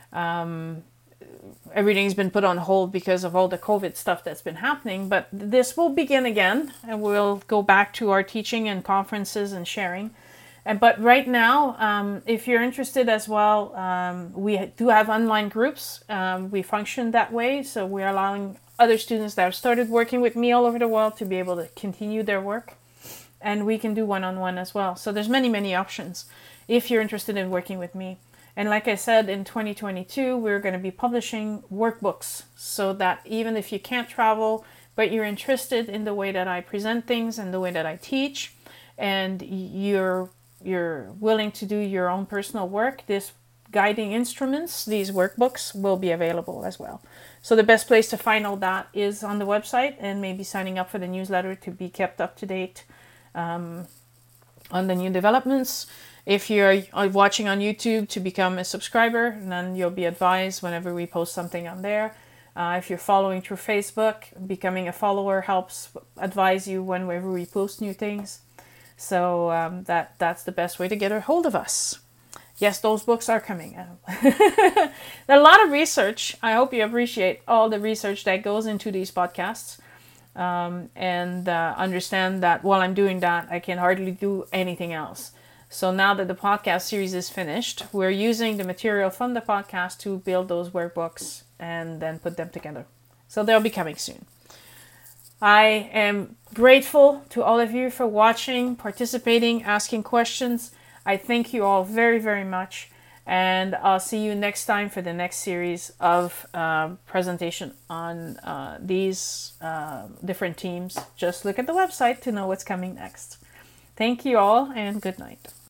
Speaker 1: Um, everything's been put on hold because of all the COVID stuff that's been happening, but this will begin again, and we'll go back to our teaching and conferences and sharing. And, but right now, um, if you're interested as well, um, we do have online groups. Um, we function that way, so we're allowing other students that have started working with me all over the world to be able to continue their work, and we can do one-on-one as well. So there's many, many options if you're interested in working with me. And like I said, in twenty twenty-two, we're going to be publishing workbooks so that even if you can't travel, but you're interested in the way that I present things and the way that I teach, and you're you're willing to do your own personal work, this guiding instruments, these workbooks will be available as well. So the best place to find all that is on the website, and maybe signing up for the newsletter to be kept up to date um, on the new developments. If you're watching on YouTube, to become a subscriber, and then you'll be advised whenever we post something on there. Uh, if you're following through Facebook, becoming a follower helps advise you whenever we post new things. So um, that that's the best way to get a hold of us. Yes, those books are coming out. There's a lot of research. I hope you appreciate all the research that goes into these podcasts. Um, and uh, understand that while I'm doing that, I can hardly do anything else. So now that the podcast series is finished, we're using the material from the podcast to build those workbooks and then put them together. So they'll be coming soon. I am grateful to all of you for watching, participating, asking questions. I thank you all very, very much. And I'll see you next time for the next series of uh, presentation on uh, these uh, different teams. Just look at the website to know what's coming next. Thank you all, and good night.